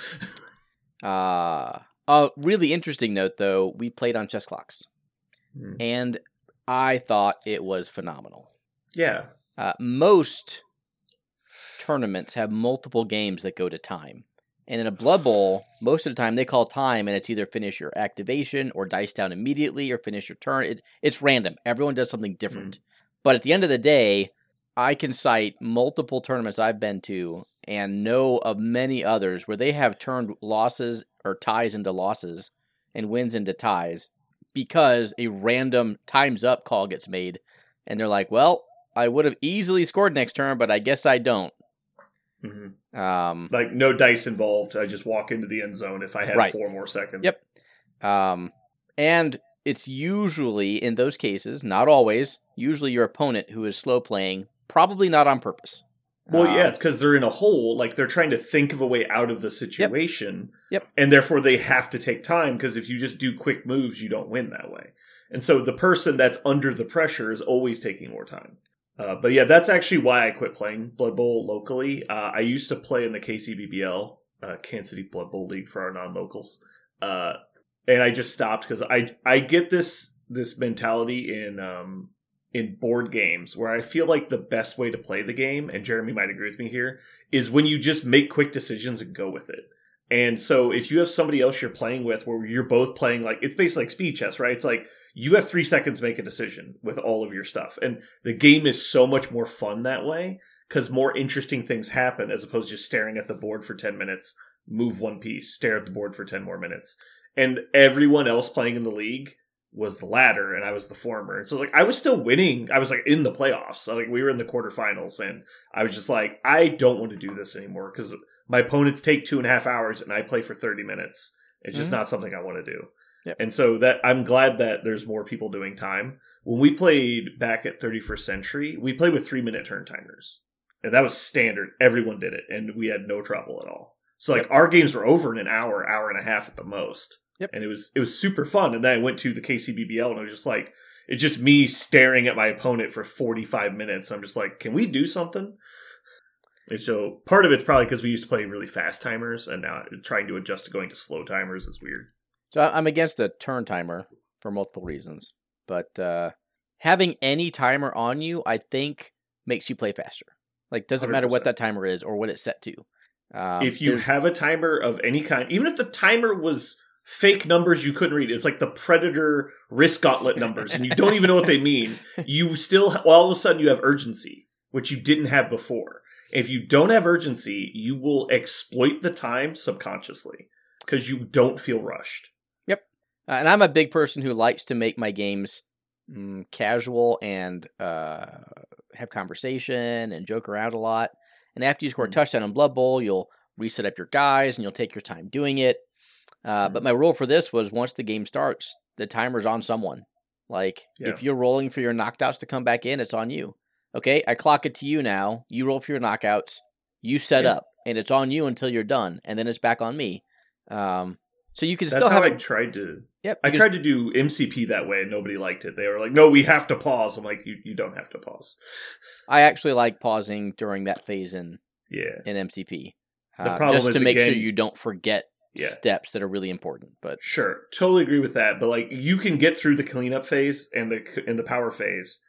Uh, a really interesting note, though, we played on chess clocks, Hmm. and I thought it was phenomenal. Yeah. Uh, most tournaments have multiple games that go to time. And in a Blood Bowl, most of the time they call time and it's either finish your activation or dice down immediately or finish your turn. It, it's random. Everyone does something different. But at the end of the day, I can cite multiple tournaments I've been to and know of many others where they have turned losses or ties into losses and wins into ties because a random time's up call gets made. And they're like, well, I would have easily scored next turn, but I guess I don't. hmm Um, Like no dice involved. I just walk into the end zone if I had Right. four more seconds. Yep. um, and it's usually, in those cases, not always, usually your opponent who is slow playing, probably not on purpose. Well, yeah, Um, it's because they're in a hole. Like they're trying to think of a way out of the situation. Yep. And therefore they have to take time because if you just do quick moves, you don't win that way. And so the person that's under the pressure is always taking more time. Uh, but yeah, that's actually why I quit playing Blood Bowl locally. Uh, I used to play in the K C B B L, uh, Kansas City Blood Bowl League for our non-locals. Uh, and I just stopped because I I get this this mentality in um in board games where I feel like the best way to play the game, and Jeremy might agree with me here, is when you just make quick decisions and go with it. And so if you have somebody else you're playing with where you're both playing, like, it's basically like speed chess, right? It's like you have three seconds to make a decision with all of your stuff. And the game is so much more fun that way because more interesting things happen as opposed to just staring at the board for ten minutes, move one piece, stare at the board for ten more minutes. And everyone else playing in the league was the latter and I was the former. And so like I was still winning. I was like in the playoffs. So, like we were in the quarterfinals and I was just like, I don't want to do this anymore because my opponents take two and a half hours and I play for thirty minutes. It's just mm-hmm. not something I want to do. Yep. And so that I'm glad that there's more people doing time. When we played back at thirty-first Century, we played with three minute turn timers. And that was standard. Everyone did it and we had no trouble at all. So like yep. our games were over in an hour, hour and a half at the most. Yep. And it was it was super fun. And then I went to the K C B B L and it was just like, it's just me staring at my opponent for forty-five minutes. I'm just like, can we do something? And so part of it's probably because we used to play really fast timers and now trying to adjust to going to slow timers is weird. So I'm against a turn timer for multiple reasons. But uh, having any timer on you, I think, makes you play faster. Like, doesn't one hundred percent matter what that timer is or what it's set to. Um, if you have a timer of any kind, even if the timer was fake numbers you couldn't read, it's like the Predator Risk Gauntlet numbers, and you don't even know what they mean, you still, well, all of a sudden you have urgency, which you didn't have before. If you don't have urgency, you will exploit the time subconsciously because you don't feel rushed. Yep. Uh, and I'm a big person who likes to make my games mm, casual and uh, have conversation and joke around a lot. And after you score a touchdown in Blood Bowl, you'll reset up your guys and you'll take your time doing it. Uh, mm-hmm. But my rule for this was once the game starts, the timer's on someone. Like, yeah. if you're rolling for your knockouts to come back in, it's on you. Okay, I clock it to you now. You roll for your knockouts. You set yeah. up, and it's on you until you're done, and then it's back on me. Um, so you can That's still how have. I tried to. Yep. I tried to do M C P that way, and nobody liked it. They were like, "No, we have to pause." I'm like, "You, you don't have to pause." I actually like pausing during that phase in yeah in M C P. The uh, problem just is, to make again, sure you don't forget yeah. steps that are really important. But sure, totally agree with that. But like, you can get through the cleanup phase and the and the power phase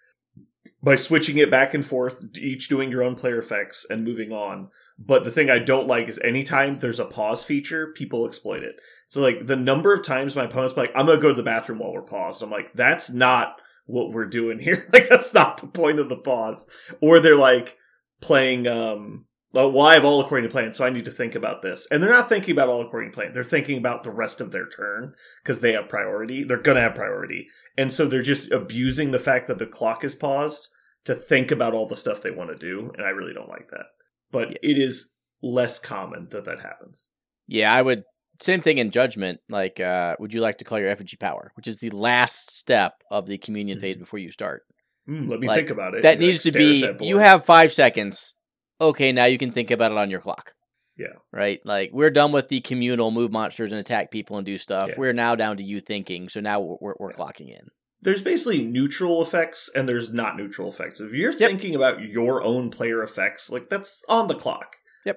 by switching it back and forth, each doing your own player effects and moving on. But the thing I don't like is anytime there's a pause feature, people exploit it. So like the number of times my opponent's like, I'm going to go to the bathroom while we're paused. I'm like, that's not what we're doing here. Like, that's not the point of the pause. Or they're like playing, um, well, I have all according to plan, so I need to think about this. And they're not thinking about all according to plan. They're thinking about the rest of their turn because they have priority. They're going to have priority. And so they're just abusing the fact that the clock is paused to think about all the stuff they want to do. And I really don't like that. But yeah. it is less common that that happens. Yeah, I would. Same thing in Judgment. Like, uh, would you like to call your effigy power, which is the last step of the communion mm-hmm. phase before you start? Mm, let me like, think about it. That needs like, to be, you have five seconds. Okay, now you can think about it on your clock. Yeah. Right? Like, we're done with the communal move monsters and attack people and do stuff. Yeah. We're now down to you thinking, so now we're, we're clocking in. There's basically neutral effects and there's not neutral effects. If you're yep. thinking about your own player effects, like, that's on the clock. Yep.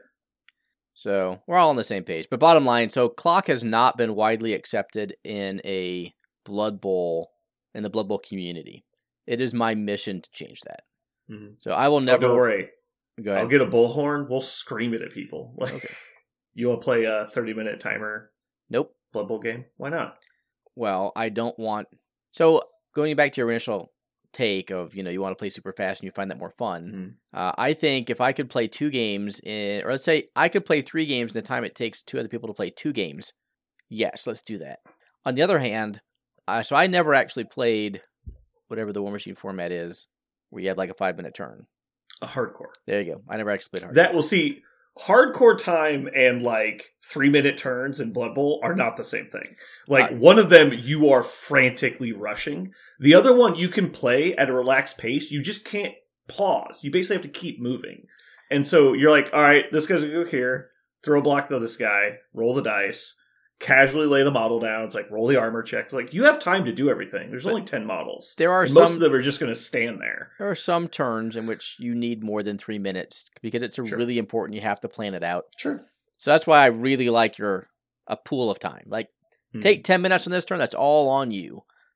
So, we're all on the same page. But bottom line, so clock has not been widely accepted in a Blood Bowl, in the Blood Bowl community. It is my mission to change that. Mm-hmm. So, I will never... Oh, don't worry. Go ahead. I'll get a bullhorn. We'll scream it at people. Like, okay. You want to play a thirty-minute timer? Nope. Blood Bowl game? Why not? Well, I don't want... So, going back to your initial take of, you know, you want to play super fast and you find that more fun. Mm-hmm. Uh, I think if I could play two games in... Or let's say I could play three games in the time it takes two other people to play two games. Yes, let's do that. On the other hand, uh, so I never actually played whatever the War Machine format is, where you had like a five-minute turn. A hardcore. There you go. I never actually played hardcore. That will see hardcore time and like three minute turns in Blood Bowl are not the same thing. Like uh, one of them you are frantically rushing. The other one you can play at a relaxed pace. You just can't pause. You basically have to keep moving. And so you're like, all right, this guy's gonna go here, throw a block to this guy, roll the dice, casually lay the model down. It's like roll the armor checks. Like you have time to do everything. There's only ten models. There are and some, most of them are just going to stand there. There are some turns in which you need more than three minutes because it's a sure. really important. You have to plan it out. Sure. So that's why I really like your a pool of time. Like hmm. take ten minutes on this turn. That's all on you.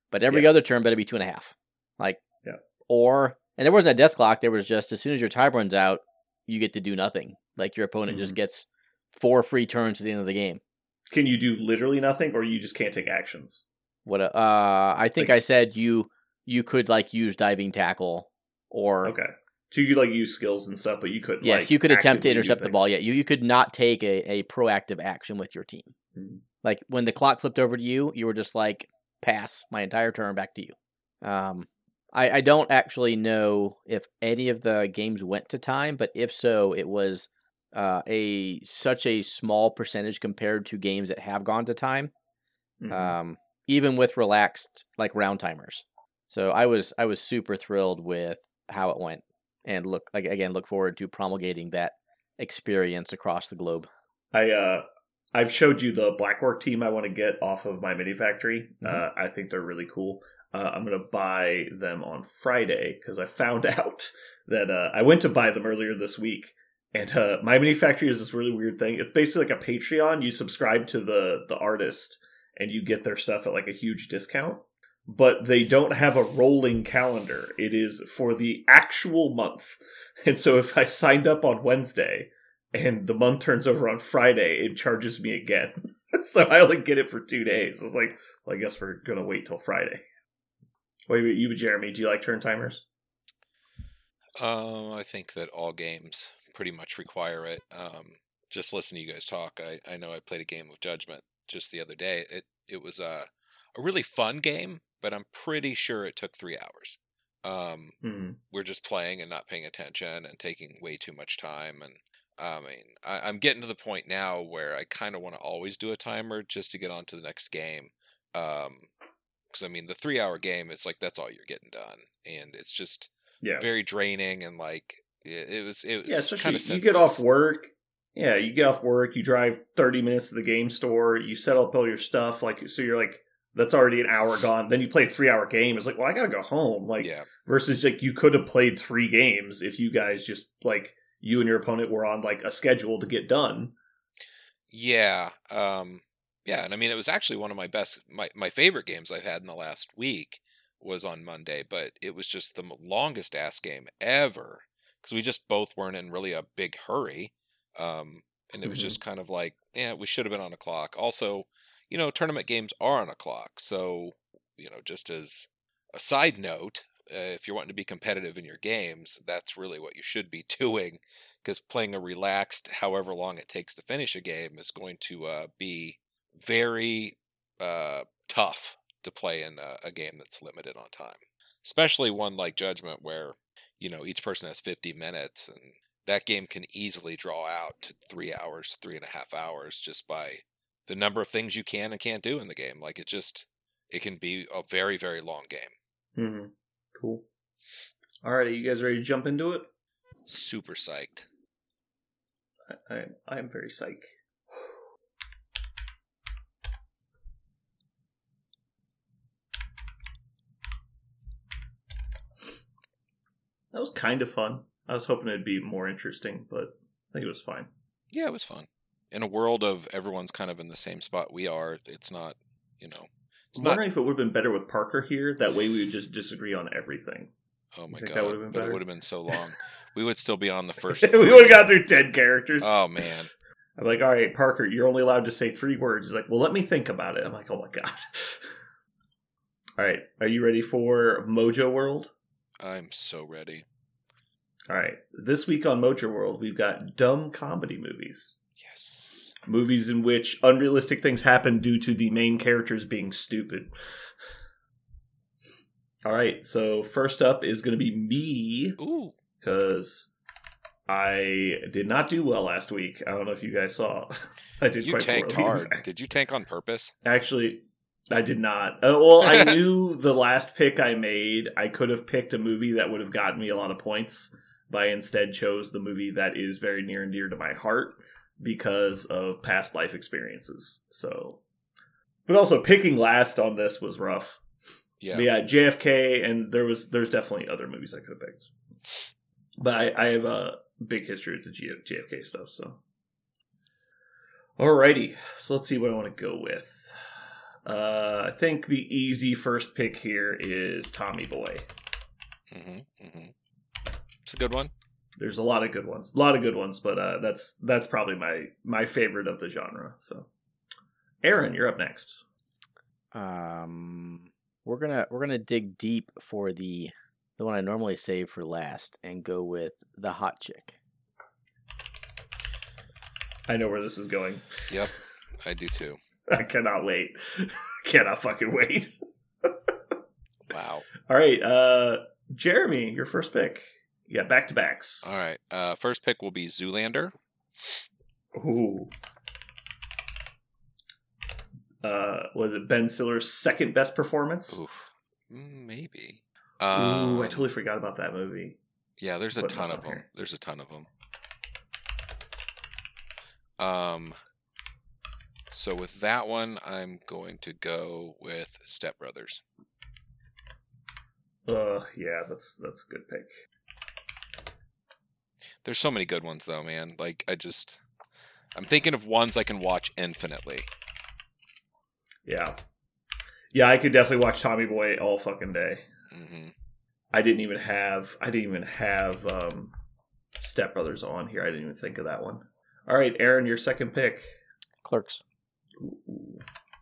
But every Yeah. other turn better be two and a half. Like, Yeah. or, and there wasn't a death clock. There was just, as soon as your time runs out, you get to do nothing. Like, your opponent just Mhm. gets four free turns at the end of the game. Can you do literally nothing, or you just can't take actions? What, a- uh, I think Like- I said you, you could, like, use diving tackle or, Okay. So you could like use skills and stuff, but you couldn't. yes, like, you could attempt to actively do intercept the ball. things. Yeah, you, you could not take a, a proactive action with your team. Mhm. Like, when the clock flipped over to you, you were just like, pass my entire turn back to you. Um, I, I don't actually know if any of the games went to time, but if so, it was uh, a such a small percentage compared to games that have gone to time. Mhm. Um, even with relaxed like round timers. So I was I was super thrilled with how it went, and look like again look forward to promulgating that experience across the globe. I uh, I've showed you the Blackwork team I want to get off of my mini factory. Mhm. Uh, I think they're really cool. Uh, I'm gonna buy them on Friday because I found out that uh, I went to buy them earlier this week, and uh, my mini factory is this really weird thing. It's basically like a Patreon. You subscribe to the the artist, and you get their stuff at like a huge discount. But they don't have a rolling calendar. It is for the actual month. And so if I signed up on Wednesday and the month turns over on Friday, it charges me again. So I only get it for two days. I was like, well, I guess we're going to wait till Friday. Wait, wait, you, Jeremy, do you like turn timers? Um, I think that all games pretty much require it. Um, just listen to you guys talk. I, I know I played a game of Judgment just the other day. It it was a, a really fun game, but I'm pretty sure it took three hours. Um, Hmm. we're just playing and not paying attention and taking way too much time. And I mean, I, I'm getting to the point now where I kind of want to always do a timer just to get on to the next game. Um, because I mean, the three-hour game, it's like that's all you're getting done, and it's just Yeah. very draining. And like it, it was, it was Yeah, especially kind of you get off work. Yeah, you get off work, you drive thirty minutes to the game store, you set up all your stuff, like so you're like, that's already an hour gone. Then you play a three hour game. It's like, well, I gotta go home. Like Yeah, versus like you could have played three games if you guys just like you and your opponent were on like a schedule to get done. yeah, um, yeah. And I mean, it was actually one of my best, my my favorite games I've had in the last week was on Monday, but it was just the longest ass game ever because we just both weren't in really a big hurry. Um, and it was Mhm. just kind of like, yeah, we should have been on a clock. Also, you know, tournament games are on a clock. So, you know, just as a side note, uh, if you're wanting to be competitive in your games, that's really what you should be doing because playing a relaxed, however long it takes to finish a game is going to uh, be very uh, tough to play in a, a game that's limited on time, especially one like Judgment where, you know, each person has fifty minutes and that game can easily draw out to three hours, three and a half hours just by the number of things you can and can't do in the game. Like it just, it can be a very, very long game. Mm-hmm. Cool. All right, are you guys ready to jump into it? Super psyched. I I, I am very psyched. That was kind of fun. I was hoping it'd be more interesting, but I think it was fine. Yeah, it was fun. In a world of everyone's kind of in the same spot we are, it's not, you know, it's I'm not. wondering if it would have been better with Parker here. That way we would just disagree on everything. Oh my think that god! would've been But it better? would have been so long. We would still be on the first. we three. would have got through ten characters. Oh man. I'm like, all right, Parker, you're only allowed to say three words. He's like, well, let me think about it. I'm like, oh my god. All right, are you ready for Mojo World? I'm so ready. All right, this week on Mojo World, we've got dumb comedy movies. Yes. Movies in which unrealistic things happen due to the main characters being stupid. All right, so first up is going to be me, Ooh. because I did not do well last week. I don't know if you guys saw. I did You quite tanked poorly, in hard. fact. Did you tank on purpose? Actually, I did not. Uh, well, I knew the last pick I made, I could have picked a movie that would have gotten me a lot of points, but I instead chose the movie that is very near and dear to my heart because of past life experiences. So, but also picking last on this was rough. Yeah. But yeah, J F K, and there was there's definitely other movies I could have picked, but I, I have a big history with the J F K stuff. So, alrighty, so let's see what I want to go with. Uh, I think the easy first pick here is Tommy Boy. Mm-hmm, mm-hmm. It's a good one. There's a lot of good ones, a lot of good ones, but uh, that's that's probably my my favorite of the genre. So, Aaron, you're up next. Um, we're gonna we're gonna dig deep for the the one I normally save for last and go with the hot chick. I know where this is going. Yep, I do too. I cannot wait. Cannot fucking wait. Wow. All right, uh, Jeremy, your first pick. Yeah, back to backs. All right. Uh, first pick will be Zoolander. Ooh. Uh, was it Ben Stiller's second best performance? Oof. Mm, Maybe. Ooh, Um, I totally forgot about that movie. Yeah, there's a Putting ton this of on them. here. There's a ton of them. Um. So with that one, I'm going to go with Step Brothers. Uh, yeah, that's that's a good pick. There's so many good ones though, man. Like I just, I'm thinking of ones I can watch infinitely. Yeah. Yeah, I could definitely watch Tommy Boy all fucking day. Mm-hmm. I didn't even have I didn't even have um, Step Brothers on here. I didn't even think of that one. All right, Aaron, your second pick. Clerks. Ooh.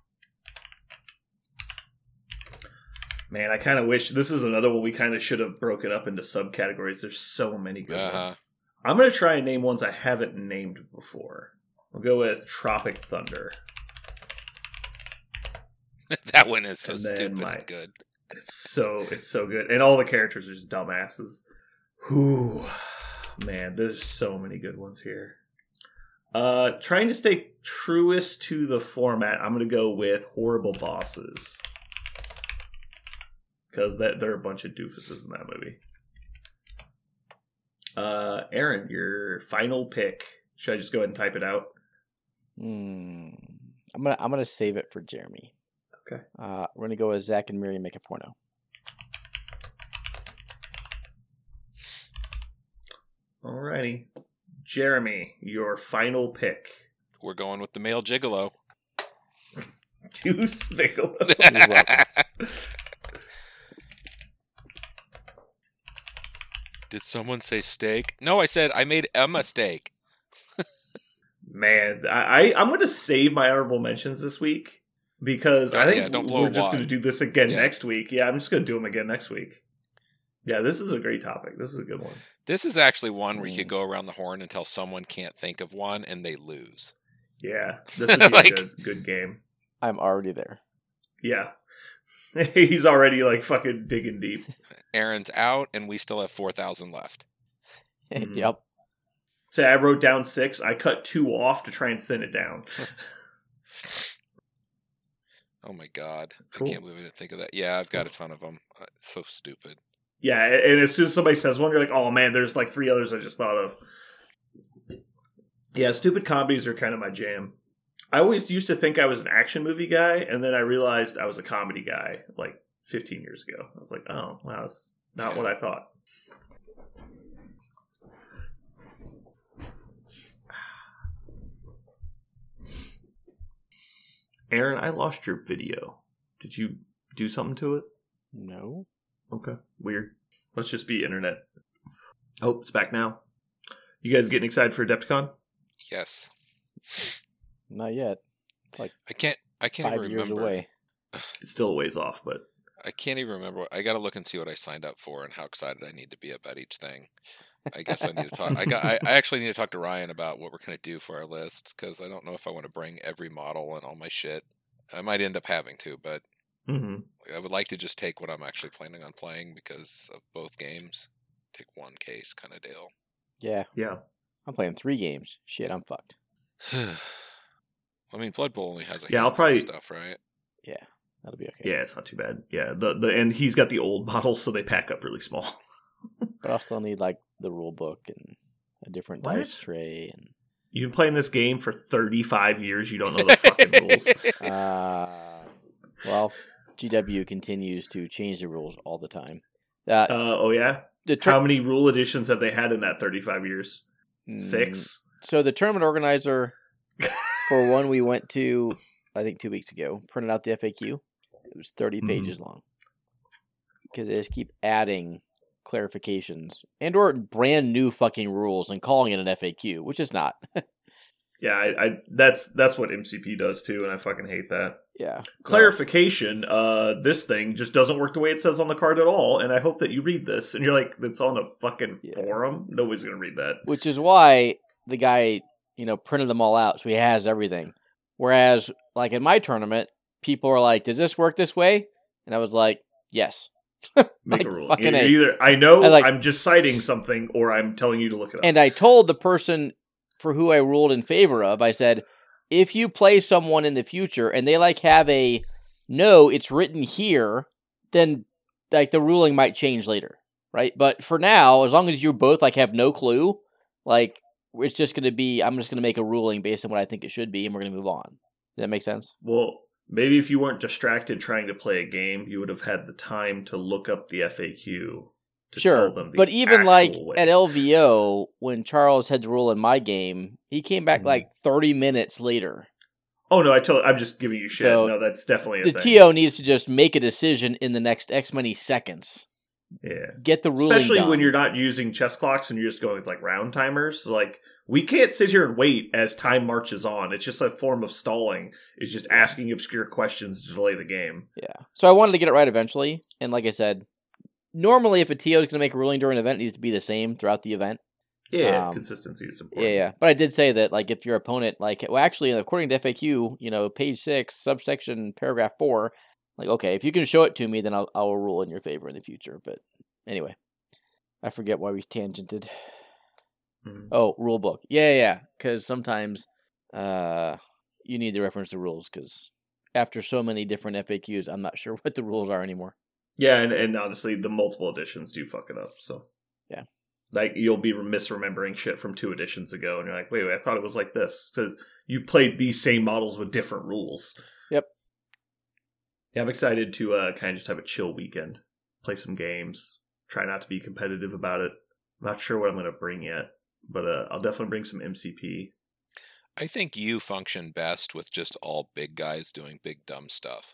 Man, I kind of wish this is another one we kind of should have broken up into subcategories. There's so many good Uh-huh. ones. I'm going to try and name ones I haven't named before. I'll go with Tropic Thunder. That one is so And then stupid my- and good. It's so it's so good, and all the characters are just dumbasses. Whew, man, there's so many good ones here. Uh, trying to stay truest to the format, I'm gonna go with Horrible Bosses because that there are a bunch of doofuses in that movie. Uh, Aaron, your final pick. Should I just go ahead and type it out? Hmm. I'm gonna I'm gonna save it for Jeremy. Okay. Uh, we're gonna go with Zach and Miri Make a Porno. Alrighty, Jeremy, your final pick. We're going with the male gigolo. Deuce Bigelow. You're welcome. Did someone say steak? No, I said I made a mistake. Man, I, I I'm going to save my honorable mentions this week because Oh, I think yeah, don't blow we're a just wad. going to do this again Yeah. next week. Yeah, I'm just going to do them again next week. Yeah, this is a great topic. This is a good one. This is actually one where you Mm. could go around the horn until someone can't think of one and they lose. Yeah, this would be Like- a good, good game. I'm already there. Yeah, he's already like fucking digging deep. Aaron's out, and we still have four thousand left. Mhm. Yep. So I wrote down six. I cut two off to try and thin it down. Oh my god. Cool. I can't believe I didn't think of that. Yeah, I've got a ton of them. Uh, It's so stupid. Yeah, and as soon as somebody says one, you're like, oh man, there's like three others I just thought of. Yeah, stupid comedies are kind of my jam. I always used to think I was an action movie guy, and then I realized I was a comedy guy like fifteen years ago. I was like, oh, wow, that's not Yeah. what I thought. Aaron, I lost your video. Did you do something to it? No. Okay, weird. Let's just be internet. Oh, it's back now. You guys getting excited for Adepticon? Yes. Not yet. It's like I can't I can't five even years remember. away. It's still a ways off, but I can't even remember. What, I got to look and see what I signed up for and how excited I need to be about each thing. I guess I need to talk. I got. I, I actually need to talk to Ryan about what we're gonna do for our list because I don't know if I want to bring every model and all my shit. I might end up having to, but mm-hmm. I would like to just take what I'm actually planning on playing because of both games. Take one case kind of deal. Yeah. yeah. I'm playing three games. Shit, I'm fucked. I mean, Blood Bowl only has a Yeah, I'll handful of probably- stuff, right? Yeah. That'll be okay. Yeah, it's not too bad. Yeah, the the and he's got the old models, so they pack up really small. But I'll still need like the rule book and a different What? dice tray and You've been playing this game for thirty-five years. You don't know the fucking rules. uh well, G W continues to change the rules all the time. Uh, Uh, oh yeah. the How tur- many rule editions have they had in that thirty-five years? Mm, Six. So the tournament organizer for one we went to I think two weeks ago, printed out the F A Q. It was thirty Mhm. pages long. Because they just keep adding clarifications and or brand new fucking rules and calling it an F A Q, which is not. Yeah, I, I that's that's what M C P does too, and I fucking hate that. Yeah. Clarification, uh, this thing just doesn't work the way it says on the card at all, and I hope that you read this. And you're like, it's on a fucking Yeah. forum? Nobody's gonna read that. Which is why the guy, you know, printed them all out, so he has everything. Whereas, like in my tournament, people are like, "Does this work this way?" And I was like, "Yes." Make Like, a rule. fucking You're A. either I know I like- I'm just citing something, or I'm telling you to look it up. And I told the person for who I ruled in favor of, I said, if you play someone in the future and they like have a no, it's written here, then like the ruling might change later, right? But for now, as long as you both like have no clue, like it's just going to be, I'm just going to make a ruling based on what I think it should be, and we're going to move on. Does that make sense? Well, maybe if you weren't distracted trying to play a game, you would have had the time to look up the F A Q. To Sure, tell them the but even like actual way. at L V O, when Charles had to rule in my game, he came back Mhm. like thirty minutes later. Oh no, I told I'm just giving you shit. So, no, that's definitely a The thing. T O needs to just make a decision in the next X many seconds. Yeah. Get the ruling Especially done. when you're not using chess clocks and you're just going with like round timers. Like we can't sit here and wait as time marches on. It's just a form of stalling. It's just asking obscure questions to delay the game. Yeah. So I wanted to get it right eventually, and like I said, normally if a T O is going to make a ruling during an event, it needs to be the same throughout the event. Yeah, Um, consistency is important. Yeah, yeah. But I did say that, like, if your opponent, like, well, actually, according to F A Q, you know, page six, subsection, paragraph four, like, okay, if you can show it to me, then I'll, I'll rule in your favor in the future. But anyway, I forget why we tangented. Mhm. Oh, rule book. Yeah, yeah, because sometimes uh, you need to reference the rules, because after so many different F A Qs, I'm not sure what the rules are anymore. Yeah, and, and honestly, the multiple editions do fuck it up. So Yeah. like you'll be misremembering shit from two editions ago, and you're like, wait, wait, I thought it was like this because you played these same models with different rules. Yep. Yeah, I'm excited to uh, kind of just have a chill weekend, play some games, try not to be competitive about it. I'm not sure what I'm going to bring yet, but uh, I'll definitely bring some M C P. I think you function best with just all big guys doing big dumb stuff.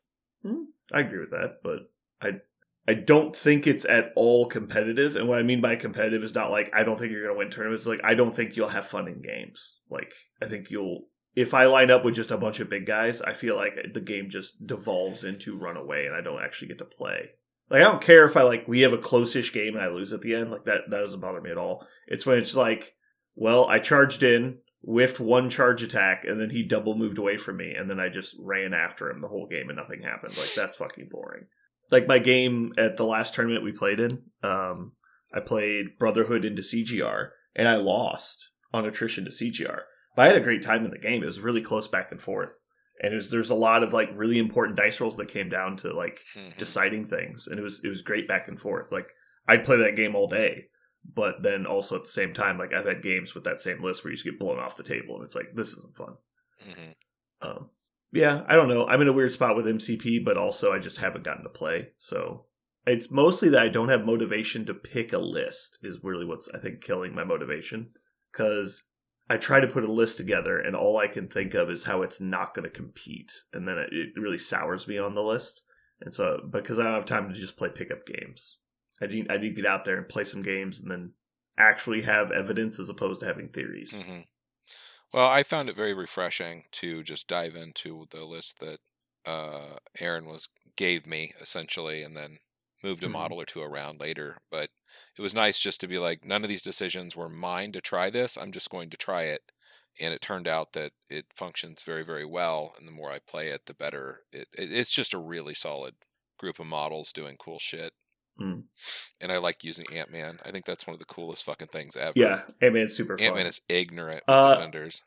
I agree with that, but I I don't think it's at all competitive. And what I mean by competitive is not like I don't think you're going to win tournaments. Like I don't think you'll have fun in games. Like I think you'll. If I line up with just a bunch of big guys, I feel like the game just devolves into runaway, and I don't actually get to play. Like I don't care if I like we have a close-ish game and I lose at the end. Like that that doesn't bother me at all. It's when it's like, well, I charged in, whiffed one charge attack, and then he double moved away from me, and then I just ran after him the whole game and nothing happened. Like that's fucking boring. Like my game at the last tournament we played in, um, I played Brotherhood into C G R, and I lost on attrition to C G R. But I had a great time in the game. It was really close back and forth. And it was, there's a lot of like really important dice rolls that came down to like Mhm. deciding things. And it was it was great back and forth. Like I'd play that game all day. But then also at the same time, like I've had games with that same list where you just get blown off the table. And it's like, this isn't fun. Mhm. Um, yeah, I don't know. I'm in a weird spot with M C P, but also I just haven't gotten to play. So it's mostly that I don't have motivation to pick a list is really what's, I think, killing my motivation. Because I try to put a list together, and all I can think of is how it's not going to compete. And then it, it really sours me on the list. And so, because I don't have time to just play pickup games. I need, I need to get out there and play some games and then actually have evidence as opposed to having theories. Mhm. Well, I found it very refreshing to just dive into the list that uh, Aaron was gave me essentially, and then moved a Mhm. model or two around later. But it was nice just to be like, none of these decisions were mine to try this. I'm just going to try it, and it turned out that it functions very, very well. And the more I play it, the better. It, it it's just a really solid group of models doing cool shit. Mm. And I like using Ant-Man. I think that's one of the coolest fucking things ever. Yeah, Ant-Man's super fun. Ant-Man is ignorant with Uh, defenders.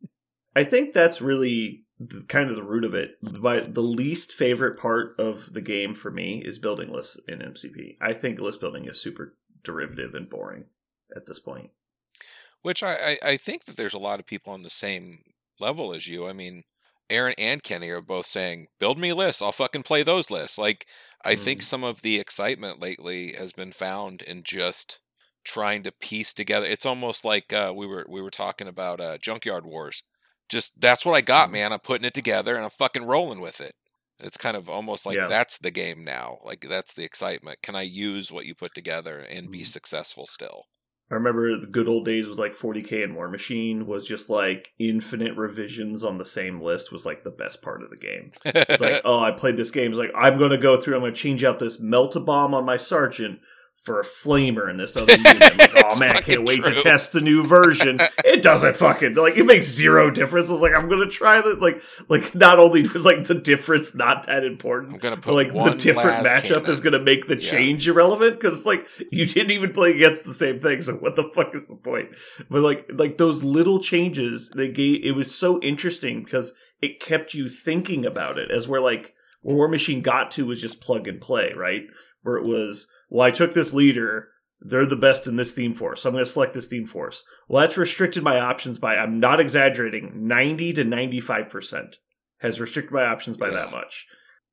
I think that's really the, kind of the root of it. But the least favorite part of the game for me is building lists in M C P. I think list building is super derivative and boring at this point. Which I, I, I think that there's a lot of people on the same level as you. I mean, Aaron and Kenny are both saying, build me lists, I'll fucking play those lists. Like, I Mm. think some of the excitement lately has been found in just trying to piece together. It's almost like uh, we were we were talking about uh, Junkyard Wars just that's what I got, Mhm. man. I'm putting it together and I'm fucking rolling with it. It's kind of almost like Yeah. that's the game now. Like that's the excitement. Can I use what you put together and be Mhm. successful still? I remember the good old days with like forty K and War Machine was just like infinite revisions on the same list was like the best part of the game. It's like, oh, I played this game. It's like, I'm going to go through, I'm going to change out this melt-a-bomb on my Sergeant for a flamer in this other unit. I'm like, oh It's man, I fucking can't wait true. to test the new version. It doesn't fucking, like, it makes zero difference. I was like, I'm going to try that. Like, like not only was like the difference not that important, I'm gonna put but like one the different las matchup cannon. is going to make the Yeah. change irrelevant because like you didn't even play against the same thing. So what the fuck is the point? But like, like those little changes they gave, it was so interesting because it kept you thinking about it. As where like where War Machine got to was just plug and play, right? Where it was, well, I took this leader. They're the best in this theme force, so I'm going to select this theme force. Well, that's restricted my options by, I'm not exaggerating, ninety to ninety-five percent has restricted my options by Yeah. that much.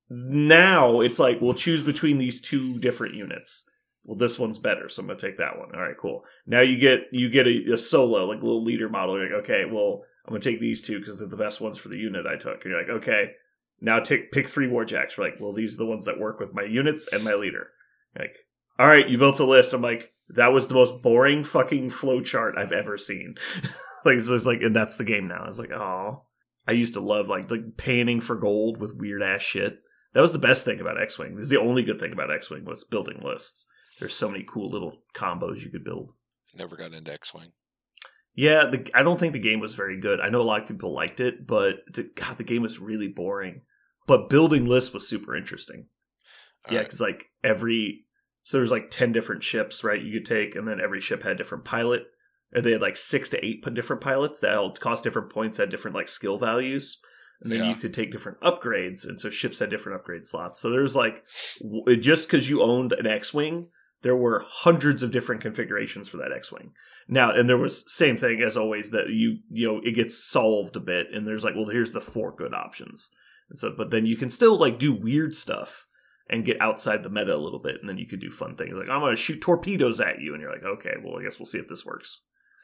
Now it's like, we'll choose between these two different units. Well, this one's better, so I'm going to take that one. All right, cool. Now you get you get a, a solo, like a little leader model. You're like, okay, well, I'm going to take these two because they're the best ones for the unit I took. And you're like, okay, now take, pick three warjacks. We're like, well, these are the ones that work with my units and my leader. You're like, all right, you built a list. I'm like, that was the most boring fucking flowchart I've ever seen. Like, it's just like, and that's the game now. It's like, oh, I used to love like like panning for gold with weird ass shit. That was the best thing about X-Wing. This is the only good thing about X-Wing was building lists. There's so many cool little combos you could build. Never got into X-Wing. Yeah, the, I don't think the game was very good. I know a lot of people liked it, but the, God, the game was really boring. But building lists was super interesting. All Yeah, right. because like every so there's like ten different ships, right? You could take, and then every ship had a different pilot. And they had like six to eight different pilots that all cost different points, had different like skill values, and then Yeah. you could take different upgrades, and so ships had different upgrade slots. So there's like w- just because you owned an X-wing, there were hundreds of different configurations for that X-wing. Now, and there was same thing as always that you you know it gets solved a bit, and there's like, well, here's the four good options. And so, but then you can still like do weird stuff and get outside the meta a little bit, and then you could do fun things like, I'm going to shoot torpedoes at you, and you're like, okay, well, I guess we'll see if this works.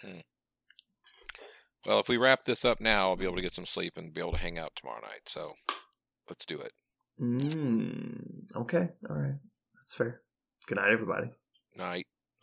Well, if we wrap this up now, I'll be able to get some sleep and be able to hang out tomorrow night. So let's do it. Mm, okay, all right, that's fair. Good night, everybody. Night.